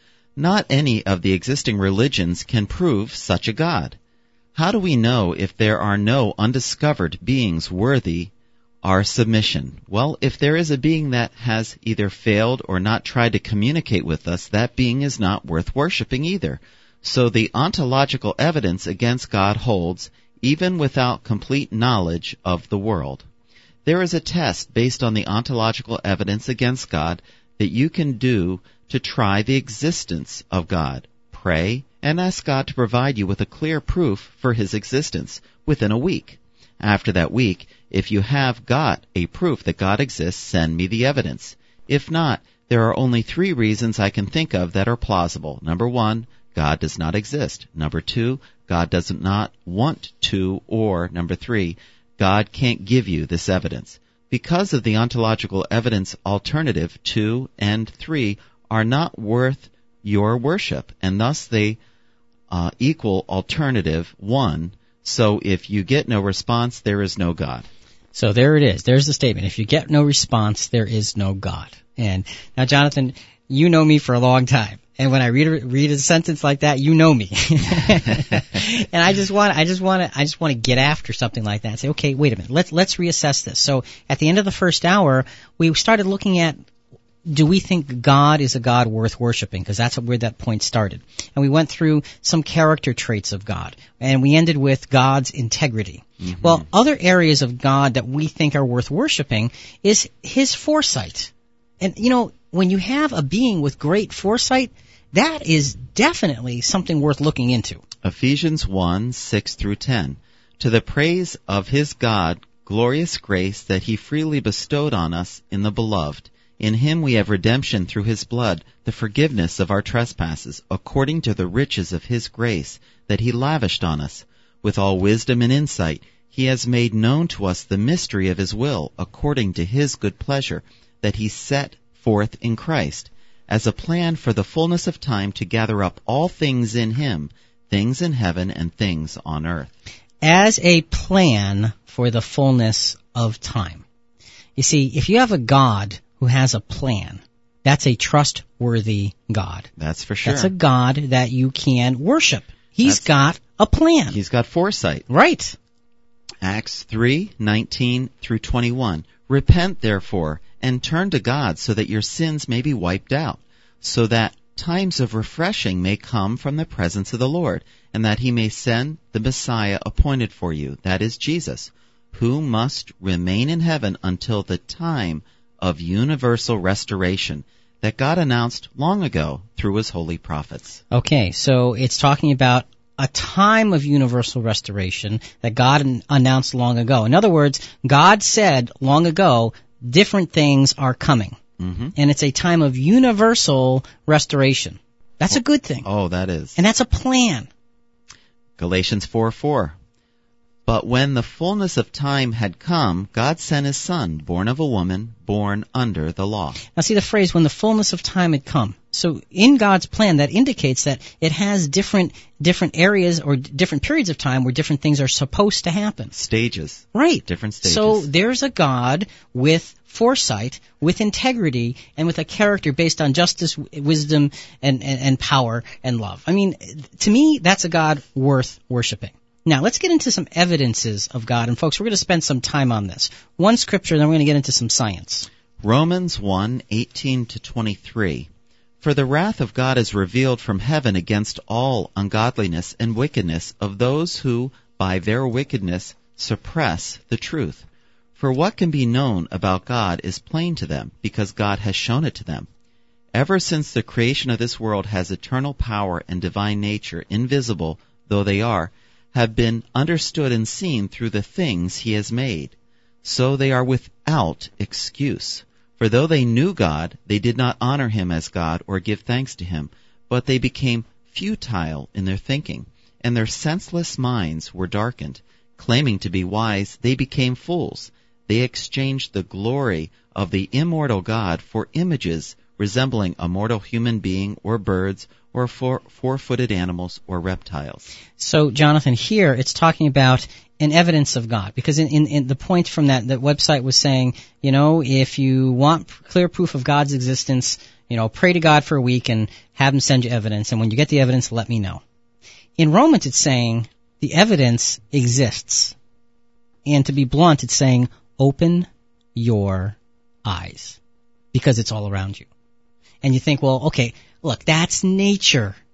Not any of the existing religions can prove such a god. How do we know if there are no undiscovered beings worthy our submission? Well, if there is a being that has either failed or not tried to communicate with us, that being is not worth worshiping either. So the ontological evidence against God holds even without complete knowledge of the world. There is a test based on the ontological evidence against God that you can do to try the existence of God. Pray and ask God to provide you with a clear proof for His existence within a week. After that week, if you have got a proof that God exists, send me the evidence. If not, there are only three reasons I can think of that are plausible. Number one, God does not exist. Number two, God does not want to. Or number three, God can't give you this evidence. Because of the ontological evidence, alternative two and three are not worth your worship, and thus they uh, equal alternative one. So if you get no response, there is no God. So there it is. There's the statement. If you get no response, there is no God. And now, Jonathan, you know me for a long time. And when I read a, read a sentence like that, you know me. And I just want, I just want to, I just want to get after something like that and say, okay, wait a minute, let's let's reassess this. So at the end of the first hour, we started looking at, do we think God is a God worth worshiping? Because that's where that point started. And we went through some character traits of God, and we ended with God's integrity. Mm-hmm. Well, other areas of God that we think are worth worshiping is His foresight. And you know, when you have a being with great foresight, that is definitely something worth looking into. Ephesians one, six through ten. To the praise of His God, glorious grace that He freely bestowed on us in the Beloved. In Him we have redemption through His blood, the forgiveness of our trespasses, according to the riches of His grace that He lavished on us. With all wisdom and insight, He has made known to us the mystery of His will, according to His good pleasure, that He set forth in Christ, as a plan for the fullness of time to gather up all things in Him, things in heaven and things on earth. As a plan for the fullness of time. You see, if you have a God who has a plan, that's a trustworthy God. That's for sure. That's a God that you can worship. He's That's, got a plan. He's got foresight. Right. Acts three, nineteen through twenty-one. Repent, therefore, and turn to God so that your sins may be wiped out, so that times of refreshing may come from the presence of the Lord, and that He may send the Messiah appointed for you, that is Jesus, who must remain in heaven until the time of universal restoration that God announced long ago through His holy prophets. Okay, so it's talking about a time of universal restoration that God an- announced long ago. In other words, God said long ago, different things are coming. Mm-hmm. And it's a time of universal restoration. That's oh, a good thing. Oh, that is. And that's a plan. Galatians four four. But when the fullness of time had come, God sent His Son, born of a woman, born under the law. Now see the phrase, when the fullness of time had come. So in God's plan, that indicates that it has different different areas or d- different periods of time where different things are supposed to happen. Stages. Right. Different stages. So there's a God with foresight, with integrity, and with a character based on justice, w- wisdom, and, and, and power and love. I mean, to me, that's a God worth worshiping. Now, let's get into some evidences of God. And folks, we're going to spend some time on this. One scripture, then we're going to get into some science. Romans one, eighteen to twenty-three. For the wrath of God is revealed from heaven against all ungodliness and wickedness of those who, by their wickedness, suppress the truth. For what can be known about God is plain to them, because God has shown it to them. Ever since the creation of this world has eternal power and divine nature, invisible though they are, have been understood and seen through the things He has made. So they are without excuse. For though they knew God, they did not honor Him as God or give thanks to Him, but they became futile in their thinking, and their senseless minds were darkened. Claiming to be wise, they became fools. They exchanged the glory of the immortal God for images resembling a mortal human being or birds or four, four-footed animals or reptiles. So, Jonathan, here it's talking about an evidence of God, because in, in, in the point from that, that website was saying, you know, if you want clear proof of God's existence, you know, pray to God for a week and have Him send you evidence, and when you get the evidence, let me know. In Romans, it's saying the evidence exists. And to be blunt, it's saying, open your eyes, because it's all around you. And you think, well, okay, look, that's nature.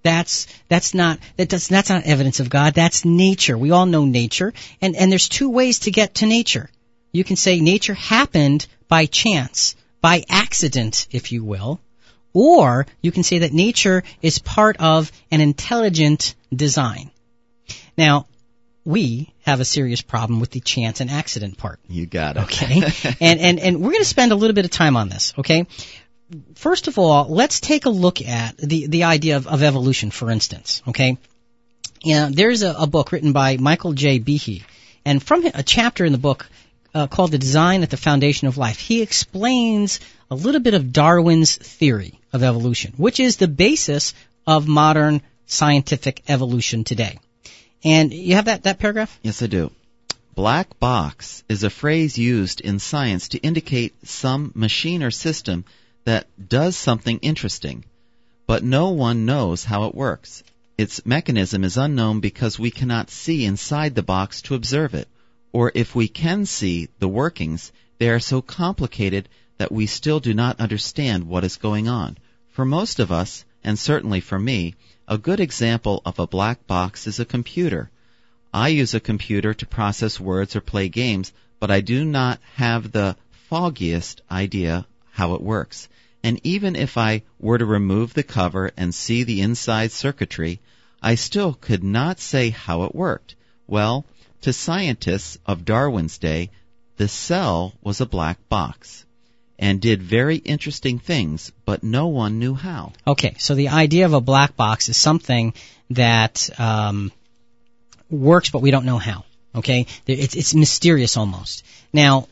That's that's not that does, that's not evidence of God. That's nature. We all know nature, and and there's two ways to get to nature. You can say nature happened by chance, by accident, if you will, or you can say that nature is part of an intelligent design. Now, we have a serious problem with the chance and accident part. You got it. Okay, and and and we're going to spend a little bit of time on this. Okay. First of all, let's take a look at the, the idea of, of evolution, for instance, okay? Yeah, there's a, a book written by Michael J. Behe, and from a chapter in the book uh, called The Design at the Foundation of Life, he explains a little bit of Darwin's theory of evolution, which is the basis of modern scientific evolution today. And you have that, that paragraph? Yes, I do. Black box is a phrase used in science to indicate some machine or system that does something interesting, but no one knows how it works. Its mechanism is unknown because we cannot see inside the box to observe it, or if we can see the workings, they are so complicated that we still do not understand what is going on. For most of us, and certainly for me, a good example of a black box is a computer. I use a computer to process words or play games, but I do not have the foggiest idea how it works. And even if I were to remove the cover and see the inside circuitry, I still could not say how it worked. Well, to scientists of Darwin's day, the cell was a black box and did very interesting things, but no one knew how. Okay, so the idea of a black box is something that um, works, but we don't know how. Okay, it's, it's mysterious almost. Now,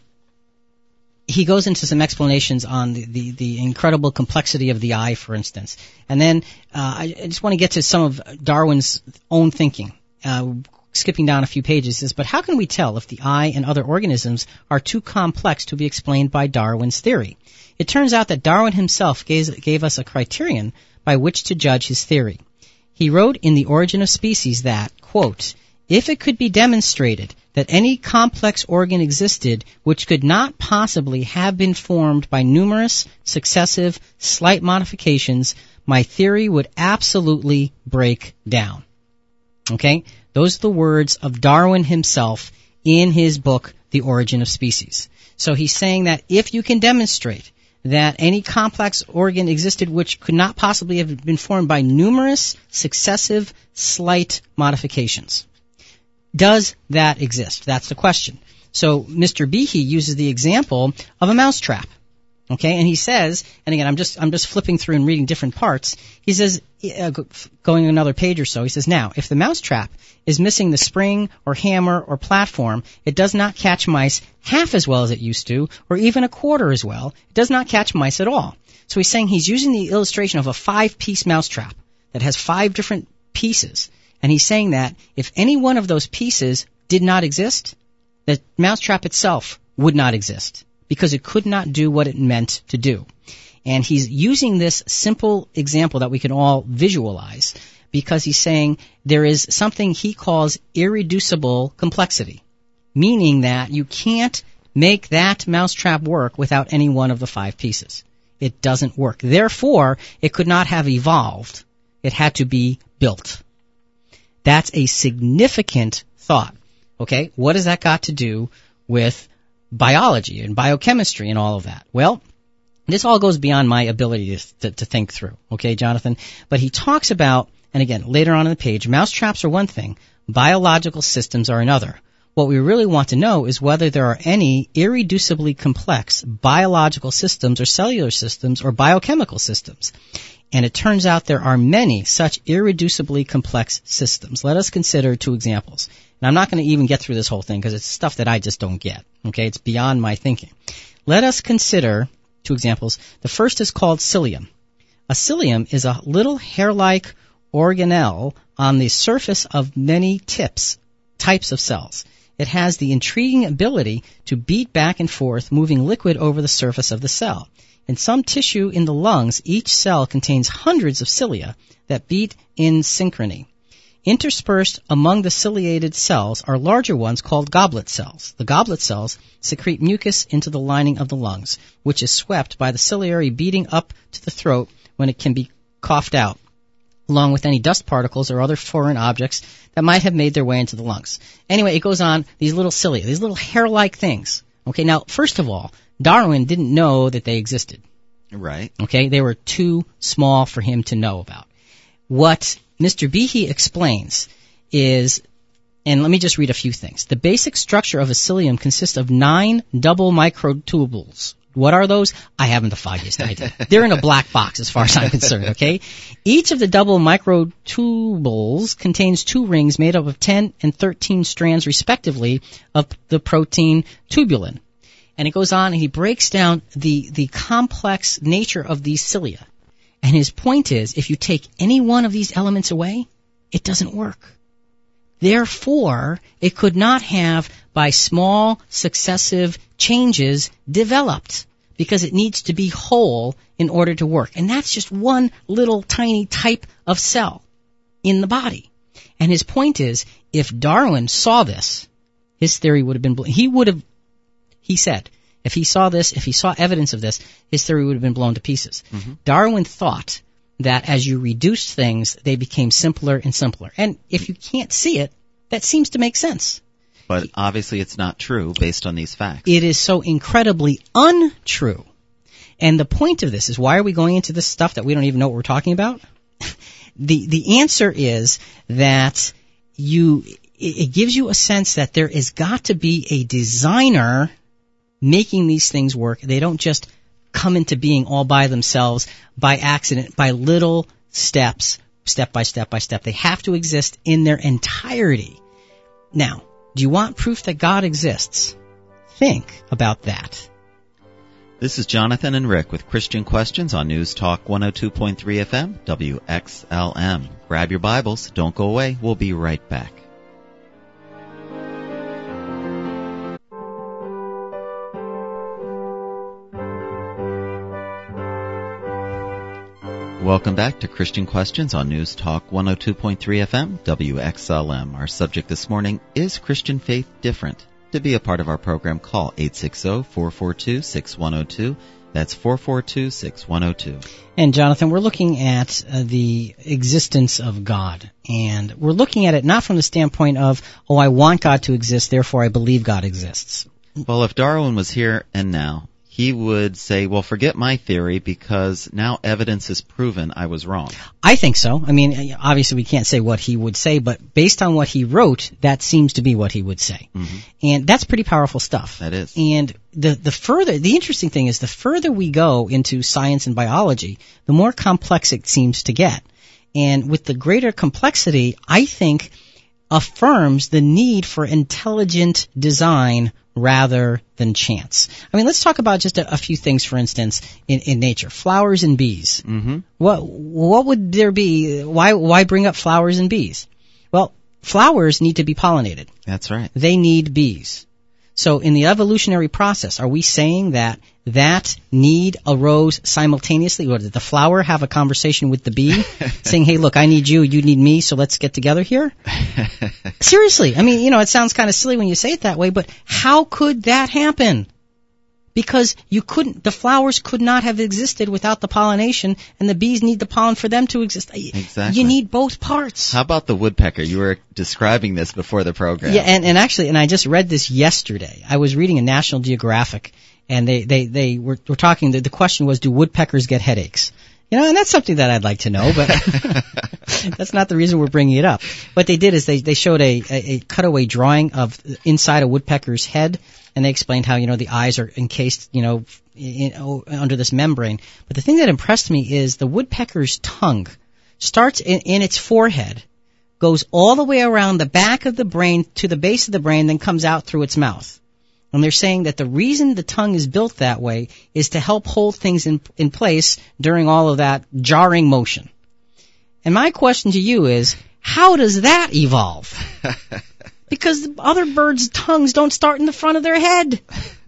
he goes into some explanations on the, the, the incredible complexity of the eye, for instance. And then uh, I just want to get to some of Darwin's own thinking. Uh, skipping down a few pages, says, but how can we tell if the eye and other organisms are too complex to be explained by Darwin's theory? It turns out that Darwin himself gave, gave us a criterion by which to judge his theory. He wrote in The Origin of Species that, quote, if it could be demonstrated that any complex organ existed which could not possibly have been formed by numerous, successive, slight modifications, my theory would absolutely break down. Okay? Those are the words of Darwin himself in his book, The Origin of Species. So he's saying that if you can demonstrate that any complex organ existed which could not possibly have been formed by numerous, successive, slight modifications, does that exist? That's the question. So Mister Behe uses the example of a mousetrap. Okay, and he says, and again, I'm just I'm just flipping through and reading different parts. He says, uh, going another page or so, he says, now, if the mousetrap is missing the spring or hammer or platform, it does not catch mice half as well as it used to, or even a quarter as well. It does not catch mice at all. So he's saying he's using the illustration of a five-piece mousetrap that has five different pieces. And he's saying that if any one of those pieces did not exist, the mousetrap itself would not exist because it could not do what it meant to do. And he's using this simple example that we can all visualize because he's saying there is something he calls irreducible complexity, meaning that you can't make that mousetrap work without any one of the five pieces. It doesn't work. Therefore, it could not have evolved. It had to be built. That's a significant thought. Okay, what has that got to do with biology and biochemistry and all of that? Well, this all goes beyond my ability to, to, to think through. Okay, Jonathan? But he talks about, and again, later on in the page, mousetraps are one thing, biological systems are another. What we really want to know is whether there are any irreducibly complex biological systems or cellular systems or biochemical systems. And it turns out there are many such irreducibly complex systems. Let us consider two examples. And I'm not going to even get through this whole thing because it's stuff that I just don't get. Okay, it's beyond my thinking. Let us consider two examples. The first is called cilium. A cilium is a little hair-like organelle on the surface of many tips, types of cells. It has the intriguing ability to beat back and forth, moving liquid over the surface of the cell. In some tissue in the lungs, each cell contains hundreds of cilia that beat in synchrony. Interspersed among the ciliated cells are larger ones called goblet cells. The goblet cells secrete mucus into the lining of the lungs, which is swept by the ciliary beating up to the throat when it can be coughed out. along with any dust particles or other foreign objects that might have made their way into the lungs. Anyway, it goes on, these little cilia, these little hair-like things. Okay, now, first of all, Darwin didn't know that they existed. Right. Okay, they were too small for him to know about. What Mister Behe explains is, and let me just read a few things. The basic structure of a cilium consists of nine double microtubules. What are those? I haven't the foggiest idea. They're in a black box as far as I'm concerned, okay? Each of the double microtubules contains two rings made up of ten and thirteen strands, respectively, of the protein tubulin. And it goes on and he breaks down the, the complex nature of these cilia. And his point is, if you take any one of these elements away, it doesn't work. Therefore, it could not have, by small, successive changes, developed, because it needs to be whole in order to work. And that's just one little tiny type of cell in the body. And his point is, if Darwin saw this, his theory would have been, he would have, he said, if he saw this, if he saw evidence of this, his theory would have been blown to pieces. Mm-hmm. Darwin thought that as you reduced things, they became simpler and simpler. And if you can't see it, that seems to make sense. But obviously it's not true based on these facts. It is so incredibly untrue. And the point of this is, why are we going into this stuff that we don't even know what we're talking about? the the answer is that you it, it gives you a sense that there has got to be a designer making these things work. They don't just come into being all by themselves, by accident, by little steps, step by step by step. They have to exist in their entirety. Now, do you want proof that God exists? Think about that. This is Jonathan and Rick with Christian Questions on News Talk one oh two point three F M, W X L M. Grab your Bibles. Don't go away. We'll be right back. Welcome back to Christian Questions on News Talk one oh two point three F M, W X L M. Our subject this morning, is Christian faith different? To be a part of our program, call eight six zero, four four two, six one zero two. That's four four two, six one zero two. And Jonathan, we're looking at uh, the existence of God. And we're looking at it not from the standpoint of, oh, I want God to exist, therefore I believe God exists. Well, if Darwin was here and now, he would say, well, forget my theory because now evidence has proven I was wrong. I think so. I mean, obviously we can't say what he would say, but based on what he wrote, that seems to be what he would say. Mm-hmm. And that's pretty powerful stuff. That is. And the, the further, the interesting thing is the further we go into science and biology, the more complex it seems to get. And with the greater complexity, I think affirms the need for intelligent design rather than chance. I mean, let's talk about just a, a few things, for instance, in, in nature. Flowers and bees. Mm-hmm. What what would there be? Why why bring up flowers and bees? Well, flowers need to be pollinated. That's right. They need bees. So in the evolutionary process, are we saying that that need arose simultaneously? Or did the flower have a conversation with the bee saying, hey, look, I need you, you need me, so let's get together here? Seriously. I mean, you know, it sounds kind of silly when you say it that way, but how could that happen? Because you couldn't, the flowers could not have existed without the pollination, and the bees need the pollen for them to exist. Exactly. You need both parts. How about the woodpecker? You were describing this before the program. Yeah, and, and actually, and I just read this yesterday. I was reading a National Geographic, and they, they, they were, were talking, the, the question was, do woodpeckers get headaches? You know, and that's something that I'd like to know, but that's not the reason we're bringing it up. What they did is they, they showed a, a, a cutaway drawing of inside a woodpecker's head, and they explained how, you know, the eyes are encased, you know, in, in, under this membrane. But the thing that impressed me is the woodpecker's tongue starts in, in its forehead, goes all the way around the back of the brain to the base of the brain, then comes out through its mouth. And they're saying that the reason the tongue is built that way is to help hold things in, in place during all of that jarring motion. And my question to you is, how does that evolve? Because the other birds' tongues don't start in the front of their head.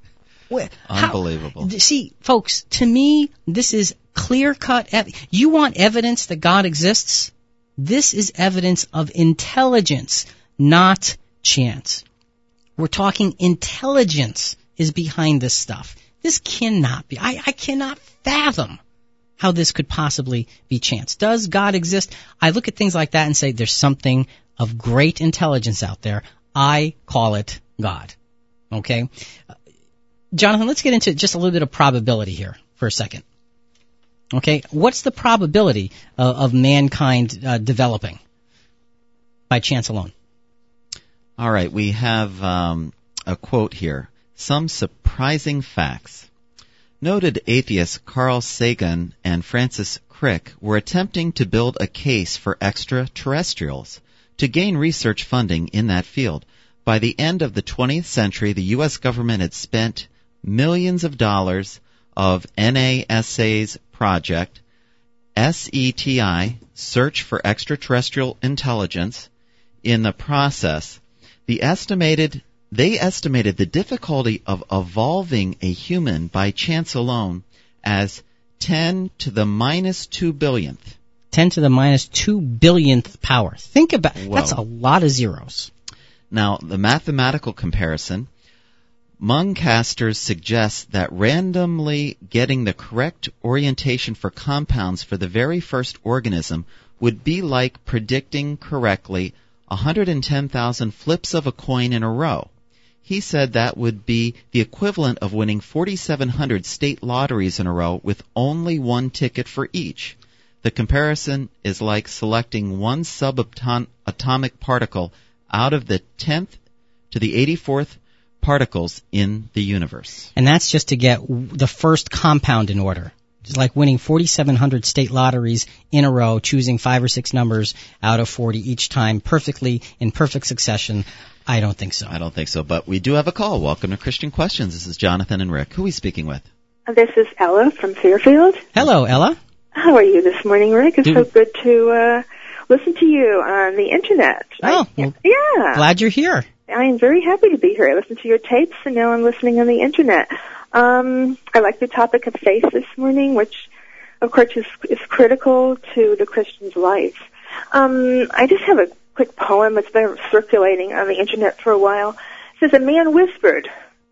Unbelievable. How, see, folks, to me, this is clear-cut. Ev- you want evidence that God exists? This is evidence of intelligence, not chance. We're talking intelligence is behind this stuff. This cannot be. I, I cannot fathom how this could possibly be chance. Does God exist? I look at things like that and say there's something of great intelligence out there. I call it God. Okay? Uh, Jonathan, let's get into just a little bit of probability here for a second. Okay? What's the probability of, of mankind uh, developing by chance alone? All right, we have um, a quote here. Some surprising facts. Noted atheists Carl Sagan and Francis Crick were attempting to build a case for extraterrestrials to gain research funding in that field. By the end of the twentieth century, the U S government had spent millions of dollars of NASA's project, SETI, Search for Extraterrestrial Intelligence. In the process, the estimated They estimated the difficulty of evolving a human by chance alone as ten to the minus two billionth. ten to the minus two billionth power. Think about Whoa. That's a lot of zeros. Now, the mathematical comparison, Muncaster suggests that randomly getting the correct orientation for compounds for the very first organism would be like predicting correctly one hundred ten thousand flips of a coin in a row. He said that would be the equivalent of winning forty-seven hundred state lotteries in a row with only one ticket for each. The comparison is like selecting one subatomic particle out of the tenth to the eighty-fourth particles in the universe. And that's just to get the first compound in order. It's like winning forty-seven hundred state lotteries in a row, choosing five or six numbers out of forty each time perfectly in perfect succession. I don't think so. I don't think so, but we do have a call. Welcome to Christian Questions. This is Jonathan and Rick. Who are we speaking with? This is Ella from Fairfield. Hello, Ella. How are you this morning, Rick? It's Do- so good to uh, listen to you on the Internet. Oh, I, well, yeah. Glad you're here. I am very happy to be here. I listened to your tapes, and now I'm listening on the Internet. Um, I like the topic of faith this morning, which, of course, is, is critical to the Christian's life. Um, I just have a quick poem that's been circulating on the Internet for a while. It says, a man whispered,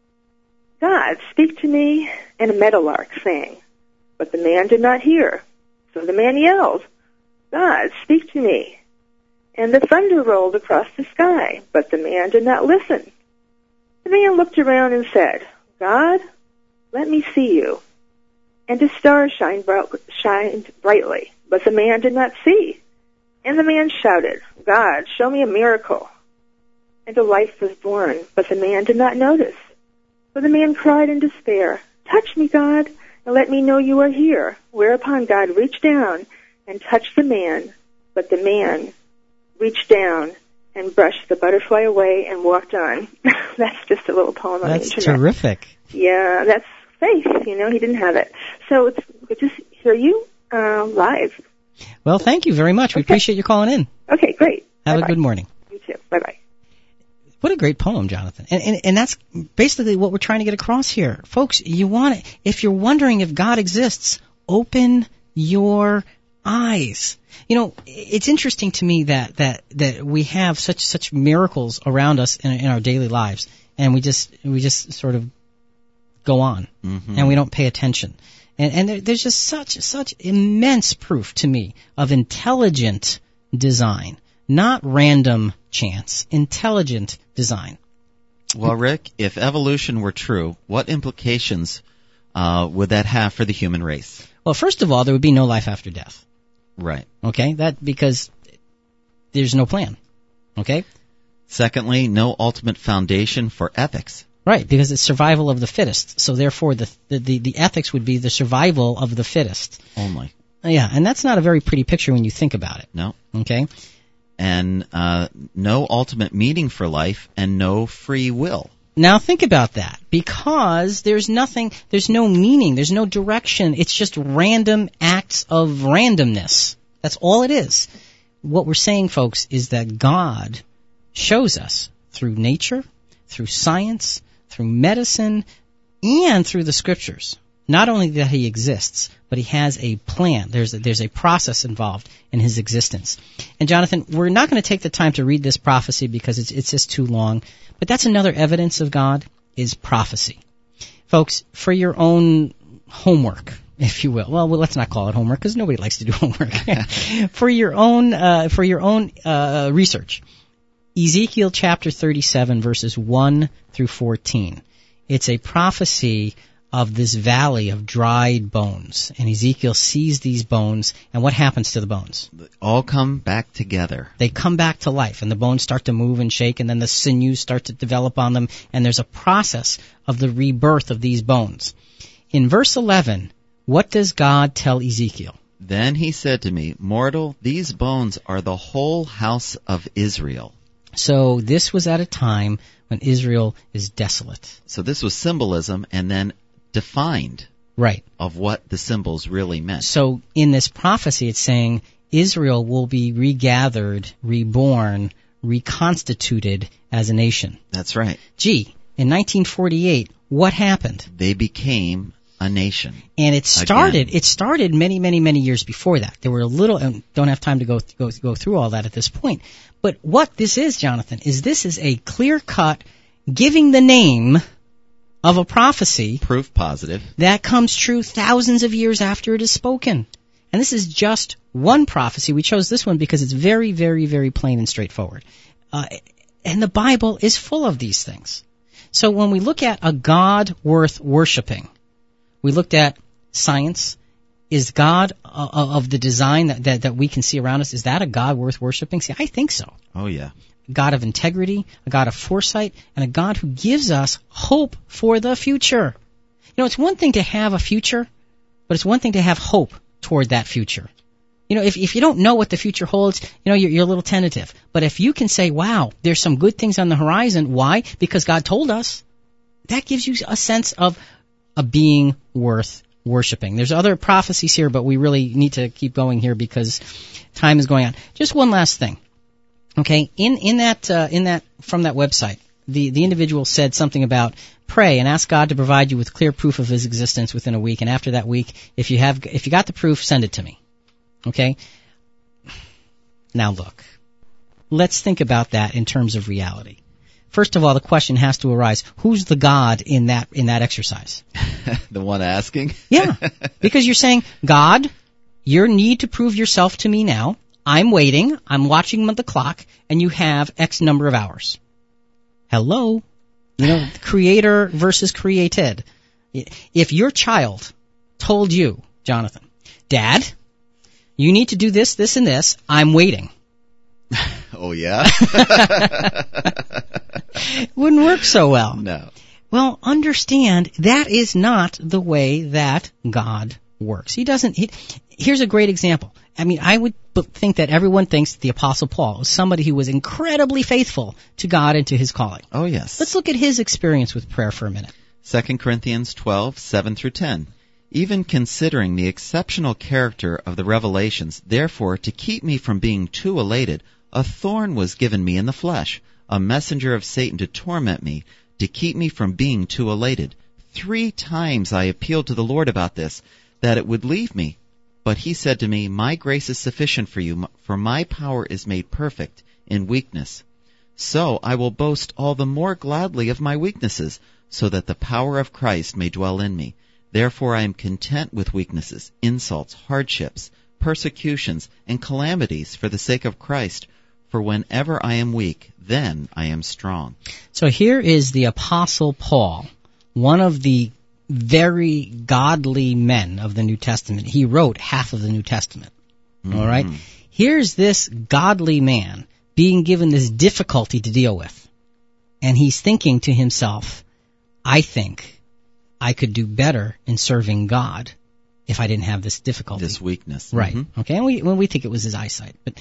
God, speak to me, and a meadowlark sang. But the man did not hear. So the man yelled, God, speak to me. And the thunder rolled across the sky, but the man did not listen. The man looked around and said, God, let me see you. And a star shined, shined brightly, but the man did not see. And the man shouted, God, show me a miracle. And a life was born, but the man did not notice. So the man cried in despair, touch me, God, and let me know you are here. Whereupon God reached down and touched the man, but the man reached down and brushed the butterfly away and walked on. That's just a little poem on That's the Internet. terrific. Yeah, that's faith. You know, he didn't have it. So it's good to hear you uh, live. Well, thank you very much. We Okay. appreciate you calling in. Okay, great. Have Bye-bye. a good morning. You too. Bye-bye. What a great poem, Jonathan. And, and, and that's basically what we're trying to get across here. Folks, you want to, if you're wondering if God exists, open your eyes. You know, it's interesting to me that, that, that we have such, such miracles around us in, in our daily lives, and we just, we just sort of go on, Mm-hmm. and we don't pay attention. And, and there, there's just such, such immense proof to me of intelligent design. Not random chance, intelligent design. Well, Rick, if evolution were true, what implications uh, would that have for the human race? Well, first of all, there would be no life after death. Right. Okay? That because there's no plan. Okay? Secondly, no ultimate foundation for ethics. Right, because it's survival of the fittest. So therefore, the the, the, the ethics would be the survival of the fittest. Only. Yeah, and that's not a very pretty picture when you think about it. No. Okay? And uh, no ultimate meaning for life and no free will. Now think about that. Because there's nothing, there's no meaning, there's no direction. It's just random acts of randomness. That's all it is. What we're saying, folks, is that God shows us through nature, through science, through medicine, and through the scriptures. Not only that he exists, but he has a plan. There's a, there's a process involved in his existence. And Jonathan, we're not going to take the time to read this prophecy because it's, it's just too long. But that's another evidence of God is prophecy. Folks, for your own homework, if you will. Well, well let's not call it homework because nobody likes to do homework. for your own, uh, for your own uh, research, Ezekiel chapter thirty-seven, verses one through fourteen. It's a prophecy of this valley of dried bones. And Ezekiel sees these bones, and what happens to the bones? All come back together. They come back to life, and the bones start to move and shake, and then the sinews start to develop on them, and there's a process of the rebirth of these bones. In verse eleven, what does God tell Ezekiel? Then he said to me, Mortal, these bones are the whole house of Israel. So this was at a time when Israel is desolate. So this was symbolism and then defined right. of what the symbols really meant. So in this prophecy it's saying Israel will be regathered, reborn, reconstituted as a nation. That's right. Gee, in nineteen forty-eight, what happened? They became a nation. And it started Again. it started many, many, many years before that. There were a little, and don't have time to go, go go through all that at this point. But what this is, Jonathan, is this is a clear-cut giving the name of a prophecy. Proof positive. That comes true thousands of years after it is spoken. And this is just one prophecy. We chose this one because it's very, very, very plain and straightforward. Uh, and the Bible is full of these things. So when we look at a God worth worshiping, we looked at science. Is God uh, of the design that, that, that we can see around us, is that a God worth worshiping? See, I think so. Oh, yeah. A God of integrity, a God of foresight, and a God who gives us hope for the future. You know, it's one thing to have a future, but it's one thing to have hope toward that future. You know, if if you don't know what the future holds, you know, you're, you're a little tentative. But if you can say, wow, there's some good things on the horizon. Why? Because God told us. That gives you a sense of a being worth worshiping. There's other prophecies here, but we really need to keep going here because time is going on. Just one last thing. Okay, in in that uh, in that from that website, the the individual said something about pray and ask God to provide you with clear proof of His existence within a week, and after that week, if you have if you got the proof, send it to me. Okay. Now look, let's think about that in terms of reality. First of all, the question has to arise: who's the God in that in that exercise? The one asking? Yeah, because you're saying, God, you need to prove yourself to me now. I'm waiting. I'm watching the clock, and you have X number of hours. Hello? You know, creator versus created. If your child told you, Jonathan, Dad, you need to do this, this, and this, I'm waiting. Oh, yeah? It wouldn't work so well. No. Well, understand that is not the way that God works. He doesn't. He, here's a great example. I mean, I would think that everyone thinks the Apostle Paul was somebody who was incredibly faithful to God and to his calling. Oh, yes. Let's look at his experience with prayer for a minute. Second Corinthians twelve, seven through ten. Even considering the exceptional character of the revelations, therefore, to keep me from being too elated, a thorn was given me in the flesh, a messenger of Satan to torment me, to keep me from being too elated. Three times I appealed to the Lord about this, that it would leave me. But he said to me, My grace is sufficient for you, for my power is made perfect in weakness. So I will boast all the more gladly of my weaknesses, so that the power of Christ may dwell in me. Therefore I am content with weaknesses, insults, hardships, persecutions, and calamities for the sake of Christ. For whenever I am weak, then I am strong. So here is the Apostle Paul, one of the very godly men of the New Testament. He wrote half of the New Testament. Mm-hmm. All right? Here's this godly man being given this difficulty to deal with. And he's thinking to himself, I think I could do better in serving God if I didn't have this difficulty. This weakness. Right. Mm-hmm. Okay. And we, when we think it was his eyesight. But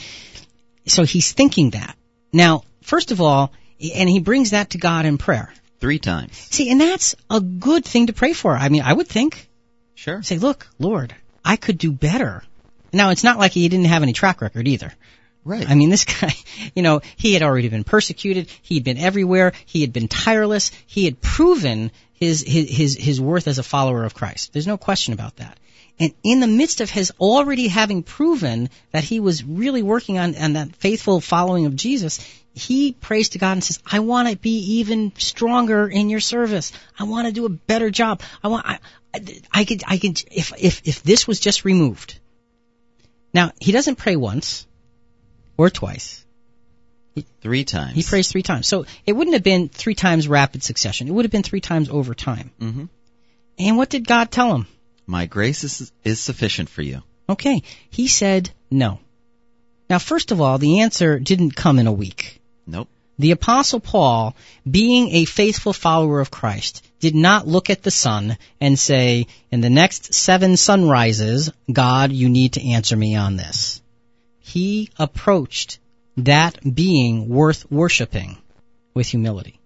so he's thinking that. Now, first of all, and he brings that to God in prayer. Three times. See, and that's a good thing to pray for. I mean, I would think. Sure. Say, look, Lord, I could do better. Now, it's not like he didn't have any track record either. Right. I mean, this guy, you know, he had already been persecuted. He had been everywhere. He had been tireless. He had proven his, his, his, his worth as a follower of Christ. There's no question about that. And in the midst of his already having proven that he was really working on, on that faithful following of Jesus, he prays to God and says, I want to be even stronger in your service. I want to do a better job. I want, I, I could, I could, if, if, if this was just removed. Now, he doesn't pray once or twice. He, three times. He prays three times. So it wouldn't have been three times rapid succession. It would have been three times over time. Mm-hmm. And what did God tell him? My grace is, is sufficient for you. Okay. He said no. Now, first of all, the answer didn't come in a week. Nope. The Apostle Paul, being a faithful follower of Christ, did not look at the sun and say, in the next seven sunrises, God, you need to answer me on this. He approached that being worth worshiping with humility.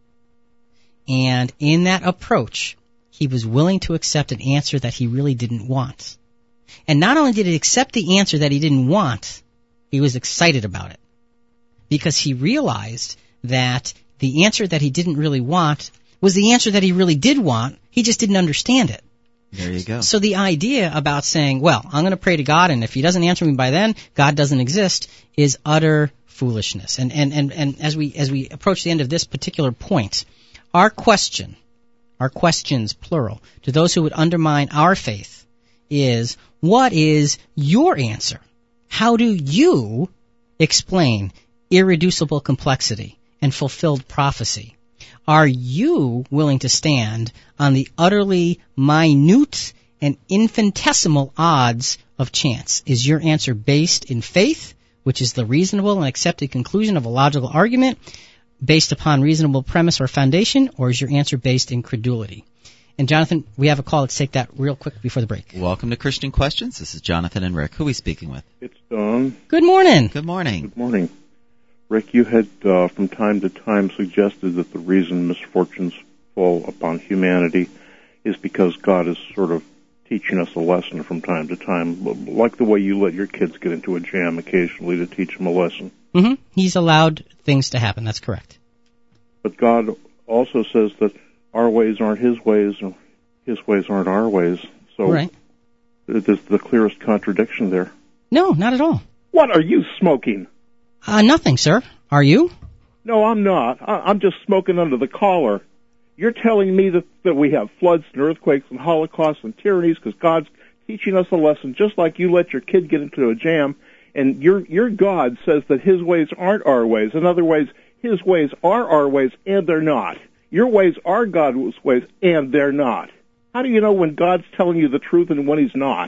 And in that approach, he was willing to accept an answer that he really didn't want. And not only did he accept the answer that he didn't want, he was excited about it. Because he realized that the answer that he didn't really want was the answer that he really did want. He just didn't understand it. There you go. So the idea about saying, well, I'm going to pray to God, and if he doesn't answer me by then, God doesn't exist, is utter foolishness. And, and, and, and as we, as we approach the end of this particular point, our question, our questions, plural, to those who would undermine our faith is, what is your answer? How do you explain irreducible complexity and fulfilled prophecy? Are you willing to stand on the utterly minute and infinitesimal odds of chance? Is your answer based in faith, which is the reasonable and accepted conclusion of a logical argument, based upon reasonable premise or foundation, or is your answer based in credulity? And Jonathan, we have a call. Let's take that real quick before the break. Welcome to Christian Questions. This is Jonathan and Rick. Who are we speaking with? It's Don. Good morning. Good morning. Good morning. Rick, you had uh, from time to time suggested that the reason misfortunes fall upon humanity is because God is sort of teaching us a lesson from time to time, like the way you let your kids get into a jam occasionally to teach them a lesson. Mm-hmm. He's allowed things to happen. That's correct. But God also says that our ways aren't His ways, and His ways aren't our ways. So right. There's the clearest contradiction there. No, not at all. What are you smoking? Uh, nothing, sir. Are you? No, I'm not. I- I'm just smoking under the collar. You're telling me that, that we have floods and earthquakes and holocausts and tyrannies because God's teaching us a lesson, just like you let your kid get into a jam, and your your God says that His ways aren't our ways. In other ways, His ways are our ways, and they're not. Your ways are God's ways, and they're not. How do you know when God's telling you the truth and when He's not?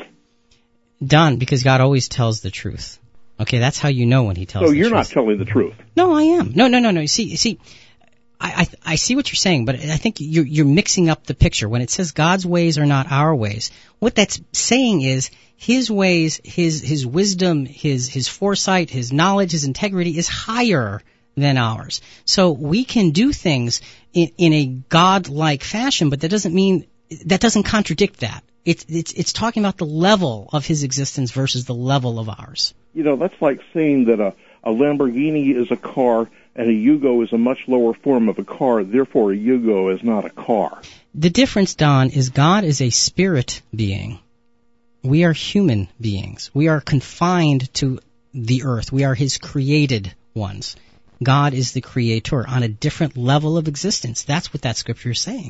Don, because God always tells the truth. Okay, that's how you know when He tells so the truth. So you're not telling the truth. No, I am. No, no, no, no. You see, you see, I, I, I see what you're saying, but I think you're, you're mixing up the picture. When it says God's ways are not our ways, what that's saying is His ways, His, His wisdom, His, His foresight, His knowledge, His integrity is higher than ours. So we can do things in, in a God-like fashion, but that doesn't mean, that doesn't contradict that. It's, it's, it's talking about the level of His existence versus the level of ours. You know, that's like saying that a, a Lamborghini is a car and a Yugo is a much lower form of a car, therefore a Yugo is not a car. The difference, Don, is God is a spirit being. We are human beings. We are confined to the earth. We are His created ones. God is the creator on a different level of existence. That's what that scripture is saying.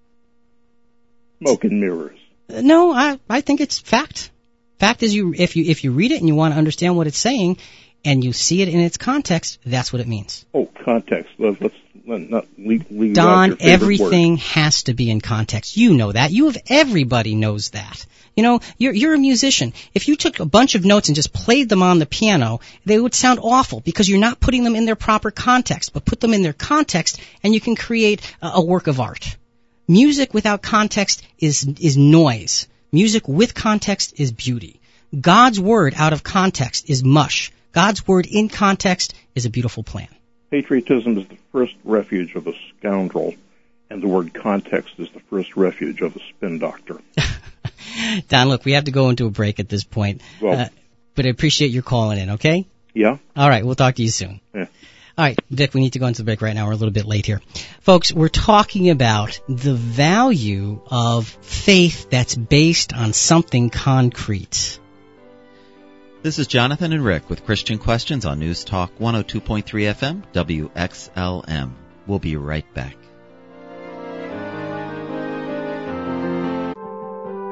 Smoke and mirrors. Uh, no, I, I think it's fact. Fact is, you if you if you read it and you want to understand what it's saying, and you see it in its context, that's what it means. Oh, context. Let's, let's not leave, leave Don, out your everything word. has to be in context. You know that. You have everybody knows that. You know, you're you're a musician. If you took a bunch of notes and just played them on the piano, they would sound awful because you're not putting them in their proper context. But put them in their context, and you can create a, a work of art. Music without context is is noise. Music with context is beauty. God's word out of context is mush. God's word in context is a beautiful plan. Patriotism is the first refuge of a scoundrel, and the word context is the first refuge of a spin doctor. Don, look, we have to go into a break at this point, well, uh, but I appreciate your calling in, okay? Yeah. All right, we'll talk to you soon. Yeah. All right, Vic, we need to go into the break right now. We're a little bit late here. Folks, we're talking about the value of faith that's based on something concrete. This is Jonathan and Rick with Christian Questions on News Talk one oh two point three F M, W X L M. We'll be right back.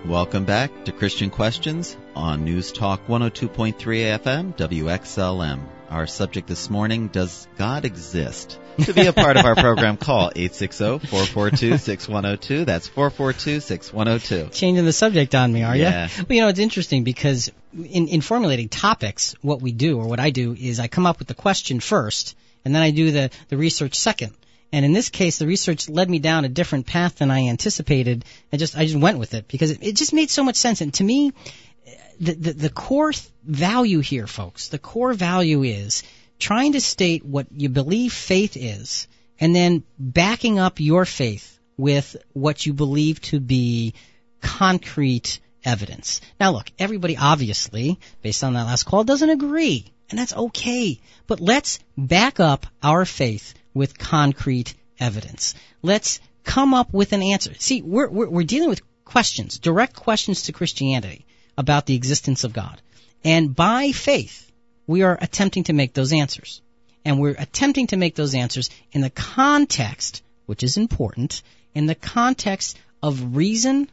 Welcome back to Christian Questions on News Talk one oh two point three F M, W X L M. Our subject this morning, does God exist? To be a part of our program, call eight six zero, four four two, six one zero two. That's four four two, six one zero two. Changing the subject on me, are Yeah. you? Well, you know, it's interesting because in, in formulating topics, what we do, or what I do, is I come up with the question first, and then I do the, the research second. And in this case, the research led me down a different path than I anticipated. I just I just went with it because it, it just made so much sense. And to me, the, the, the core th- value here, folks, the core value is trying to state what you believe faith is and then backing up your faith with what you believe to be concrete evidence. Now, look, everybody obviously, based on that last call, doesn't agree, and that's okay. But let's back up our faith with concrete evidence. Let's come up with an answer. See, we're, we're, we're dealing with questions, direct questions to Christianity about the existence of God. And by faith, we are attempting to make those answers. And we're attempting to make those answers in the context, which is important, in the context of reason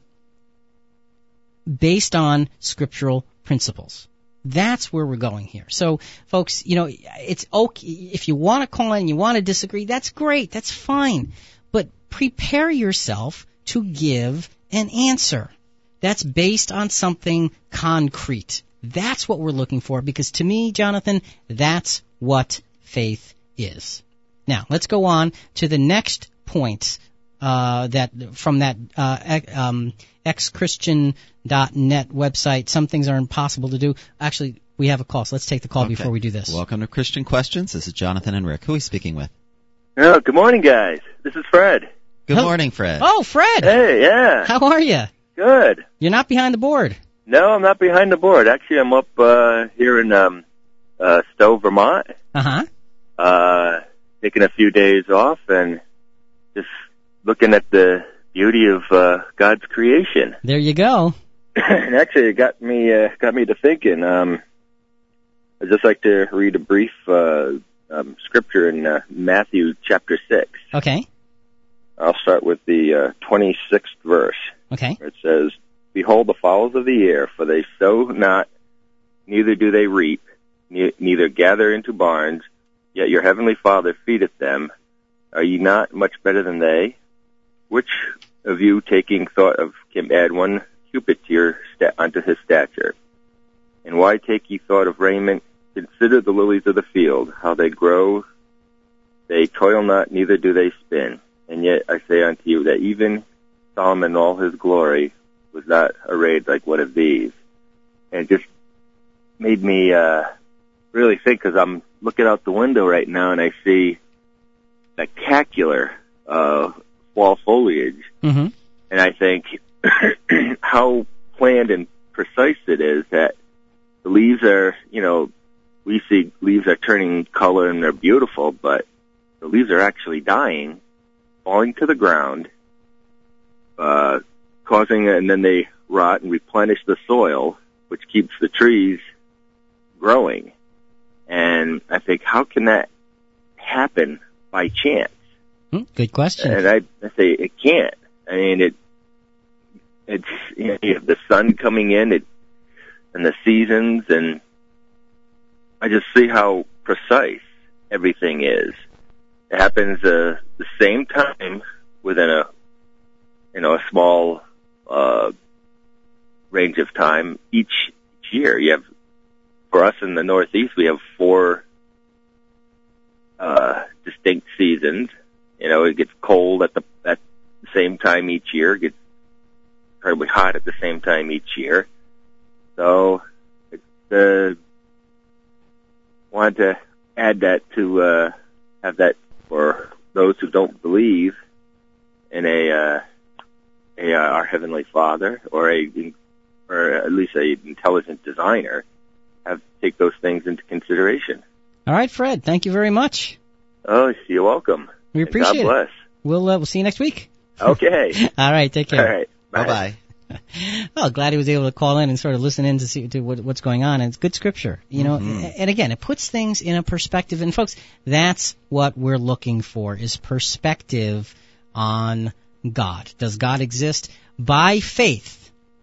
based on scriptural principles. That's where we're going here. So, folks, you know, it's okay. If you want to call in and you want to disagree, that's great. That's fine. But prepare yourself to give an answer that's based on something concrete. That's what we're looking for because to me, Jonathan, that's what faith is. Now, let's go on to the next point uh, that from that uh, um, x christian dot net website. Some things are impossible to do. Actually, we have a call, so let's take the call Okay. before we do this. Welcome to Christian Questions. This is Jonathan and Rick. Who are we speaking with? Oh, good morning, guys. This is Fred. Good Hello. morning, Fred. Oh, Fred! Hey, yeah. How are you? Good. You're not behind the board. No, I'm not behind the board. Actually, I'm up uh, here in um, uh, Stowe, Vermont, Uh-huh. uh, taking a few days off and just looking at the beauty of uh, God's creation. There you go. And actually, it got me uh, got me to thinking. Um, I'd just like to read a brief uh, um, scripture in uh, Matthew chapter six. Okay. I'll start with the uh, twenty-sixth verse. Okay. It says, "Behold the fowls of the air, for they sow not, neither do they reap, ne- neither gather into barns, yet your heavenly Father feedeth them. Are ye not much better than they? Which of you, taking thought of, can add one cubit to your sta- unto his stature? And why take ye thought of raiment? Consider the lilies of the field, how they grow. They toil not, neither do they spin. And yet I say unto you that even Solomon in all his glory was not arrayed like one of these." And it just made me uh, really think, because I'm looking out the window right now and I see spectacular uh, fall foliage. Mm-hmm. And I think how planned and precise it is that the leaves are, you know, we see leaves are turning color and they're beautiful, but the leaves are actually dying, falling to the ground, uh, causing, and then they rot and replenish the soil, which keeps the trees growing. And I think, how can that happen by chance? Hmm, good question. And I, I say it can't. I mean, it, it's, you know, you have the sun coming in, it, and the seasons, and I just see how precise everything is. It happens uh, the same time within a, you know, a small uh, range of time each, each year. You have, for us in the Northeast, we have four uh, distinct seasons. You know, it gets cold at the at the same time each year. It gets incredibly hot at the same time each year. So, it's uh, wanted to add that to uh, have that for those who don't believe in a, uh, a uh, our Heavenly Father, or a or at least a intelligent designer, have to take those things into consideration. All right, Fred. Thank you very much. Oh, you're welcome. We And appreciate God bless. it. We'll uh, we'll see you next week. Okay. All right. Take care. All right. Bye Bye-bye. Well, glad he was able to call in and sort of listen in to see to what, what's going on. And it's good scripture, you know. Mm-hmm. And again, it puts things in a perspective. And folks, that's what we're looking for: is perspective on God. Does God exist? By faith,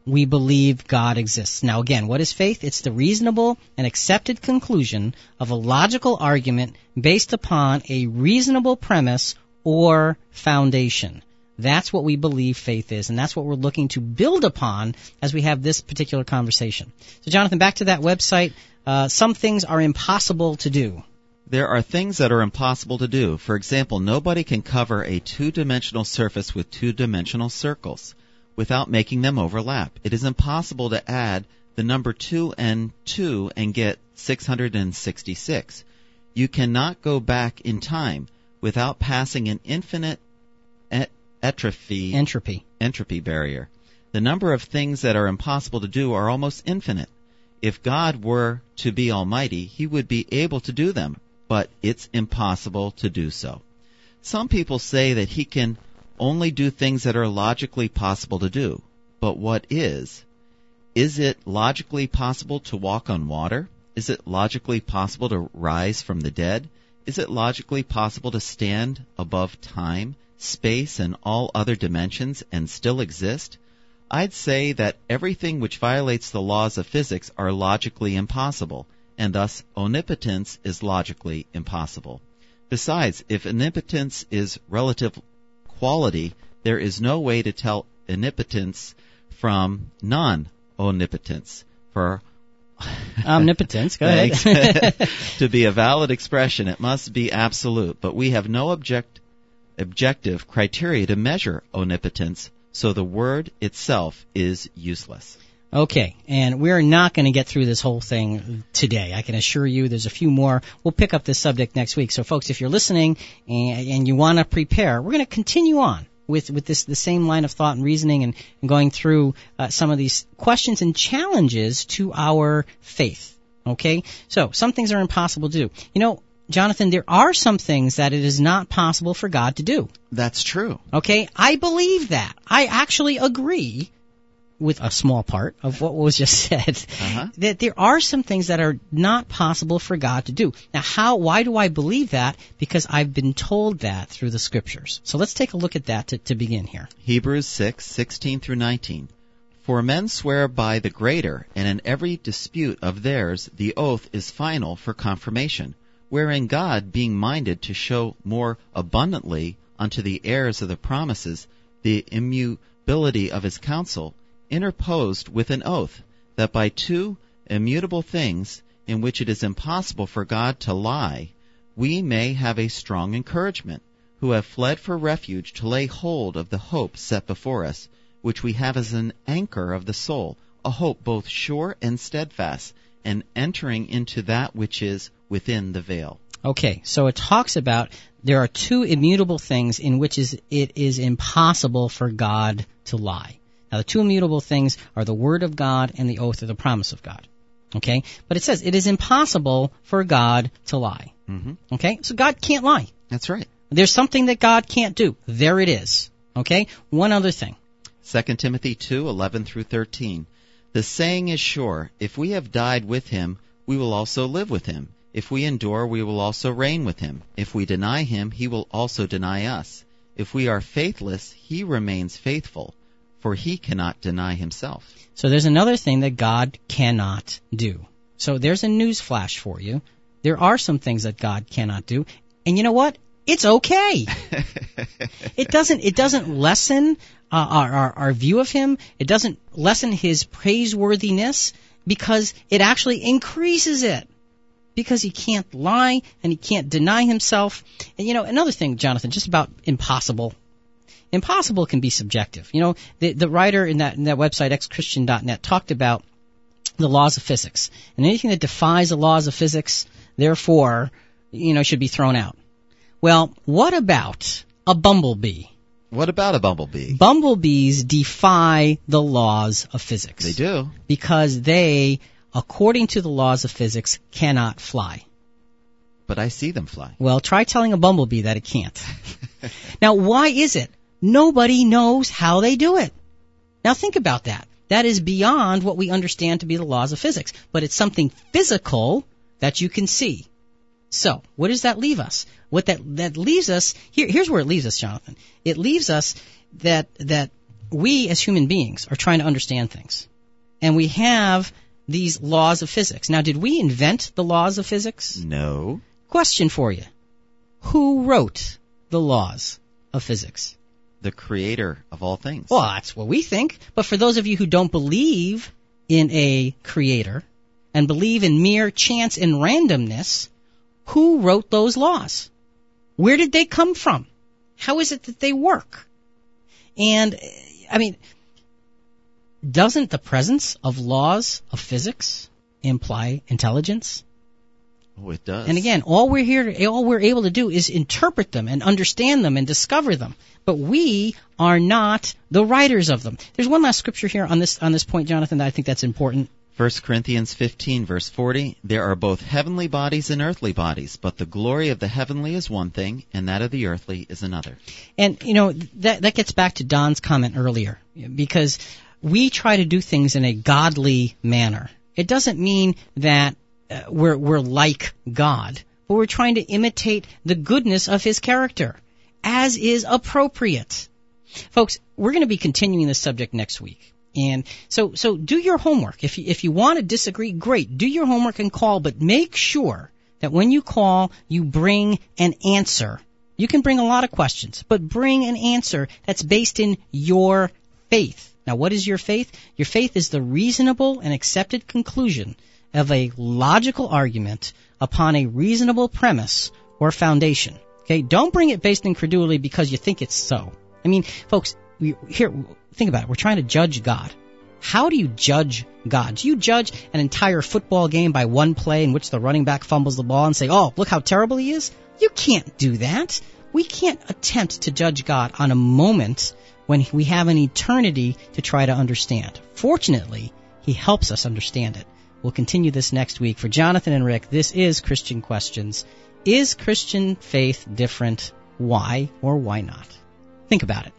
we believe God exists. Now again, what is faith? It's the reasonable and accepted conclusion of a logical argument based upon a reasonable premise or foundation. That's what we believe faith is, and that's what we're looking to build upon as we have this particular conversation. So Jonathan, back to that website. Uh, some things are impossible to do. There are things that are impossible to do. For example, nobody can cover a two-dimensional surface with two-dimensional circles without making them overlap. It is impossible to add the number two and two and get six hundred sixty-six. You cannot go back in time without passing an infinite et- entropy, entropy. entropy barrier. The number of things that are impossible to do are almost infinite. If God were to be almighty, he would be able to do them, but it's impossible to do so. Some people say that he can only do things that are logically possible to do. But what is? Is it logically possible to walk on water? Is it logically possible to rise from the dead? Is it logically possible to stand above time, space, and all other dimensions and still exist? I'd say that everything which violates the laws of physics are logically impossible, and thus omnipotence is logically impossible. Besides, if omnipotence is relative quality, there is no way to tell omnipotence from non-omnipotence. For omnipotence, go ahead. To be a valid expression, it must be absolute, but we have no object, objective criteria to measure omnipotence, so the word itself is useless. Okay, and we're not going to get through this whole thing today. I can assure you there's a few more. We'll pick up this subject next week. So, folks, if you're listening and, and you want to prepare, we're going to continue on with, with this the same line of thought and reasoning and, and going through uh, some of these questions and challenges to our faith. Okay? So, some things are impossible to do. You know, Jonathan, there are some things that it is not possible for God to do. That's true. Okay? I believe that. I actually agree with a small part of what was just said, uh-huh. that there are some things that are not possible for God to do. Now, how? Why do I believe that? Because I've been told that through the Scriptures. So let's take a look at that to, to begin here. Hebrews six, sixteen through nineteen. For men swear by the greater, and in every dispute of theirs the oath is final for confirmation, wherein God, being minded to show more abundantly unto the heirs of the promises the immutability of his counsel, interposed with an oath, that by two immutable things, in which it is impossible for God to lie, we may have a strong encouragement, who have fled for refuge to lay hold of the hope set before us, which we have as an anchor of the soul, a hope both sure and steadfast, and entering into that which is within the veil. Okay, so it talks about there are two immutable things in which is it is impossible for God to lie. Now, the two immutable things are the Word of God and the oath of the promise of God. Okay? But it says it is impossible for God to lie. Mm-hmm. Okay? So God can't lie. That's right. There's something that God can't do. There it is. Okay? One other thing. Second Timothy two, eleven through thirteen. The saying is sure, if we have died with him, we will also live with him. If we endure, we will also reign with him. If we deny him, he will also deny us. If we are faithless, he remains faithful, for he cannot deny himself. So there's another thing that God cannot do. So there's a news flash for you. There are some things that God cannot do. And you know what? It's okay. It doesn't it doesn't lessen uh, our, our, our view of him. It doesn't lessen his praiseworthiness, because it actually increases it. Because he can't lie and he can't deny himself. And you know, another thing, Jonathan, just about impossible. Impossible can be subjective. You know, the, the writer in that, in that website, x christian dot net, talked about the laws of physics. And anything that defies the laws of physics, therefore, you know, should be thrown out. Well, what about a bumblebee? What about a bumblebee? Bumblebees defy the laws of physics. They do. Because they, according to the laws of physics, cannot fly. But I see them fly. Well, try telling a bumblebee that it can't. Now, why is it? Nobody knows how they do it. Now think about that. That is beyond what we understand to be the laws of physics. But it's something physical that you can see. So, what does that leave us? What that, that leaves us, here, here's where it leaves us, Jonathan. It leaves us that, that we as human beings are trying to understand things. And we have these laws of physics. Now, did we invent the laws of physics? No. Question for you. Who wrote the laws of physics? The creator of all things. Well, that's what we think. But for those of you who don't believe in a creator and believe in mere chance and randomness, who wrote those laws? Where did they come from? How is it that they work? And, I mean, doesn't the presence of laws of physics imply intelligence? Oh, it does. And again, all we're here, to, all we're able to do is interpret them and understand them and discover them. But we are not the writers of them. There's one last scripture here on this on this point, Jonathan, that I think that's important. First Corinthians fifteen, verse forty, there are both heavenly bodies and earthly bodies, but the glory of the heavenly is one thing, and that of the earthly is another. And, you know, that that gets back to Don's comment earlier, because we try to do things in a godly manner. It doesn't mean that uh, we're we're like God, but we're trying to imitate the goodness of His character, as is appropriate. Folks, we're going to be continuing this subject next week. And so, so do your homework. If you, if you want to disagree, great. Do your homework and call, but make sure that when you call, you bring an answer. You can bring a lot of questions, but bring an answer that's based in your faith. Now, what is your faith? Your faith is the reasonable and accepted conclusion of a logical argument upon a reasonable premise or foundation. Okay? Don't bring it based in credulity because you think it's so. I mean, folks, we, here, think about it. We're trying to judge God. How do you judge God? Do you judge an entire football game by one play in which the running back fumbles the ball and say, oh, look how terrible he is? You can't do that. We can't attempt to judge God on a moment when we have an eternity to try to understand. Fortunately, He helps us understand it. We'll continue this next week. For Jonathan and Rick, this is Christian Questions. Is Christian faith different? Why or why not? Think about it.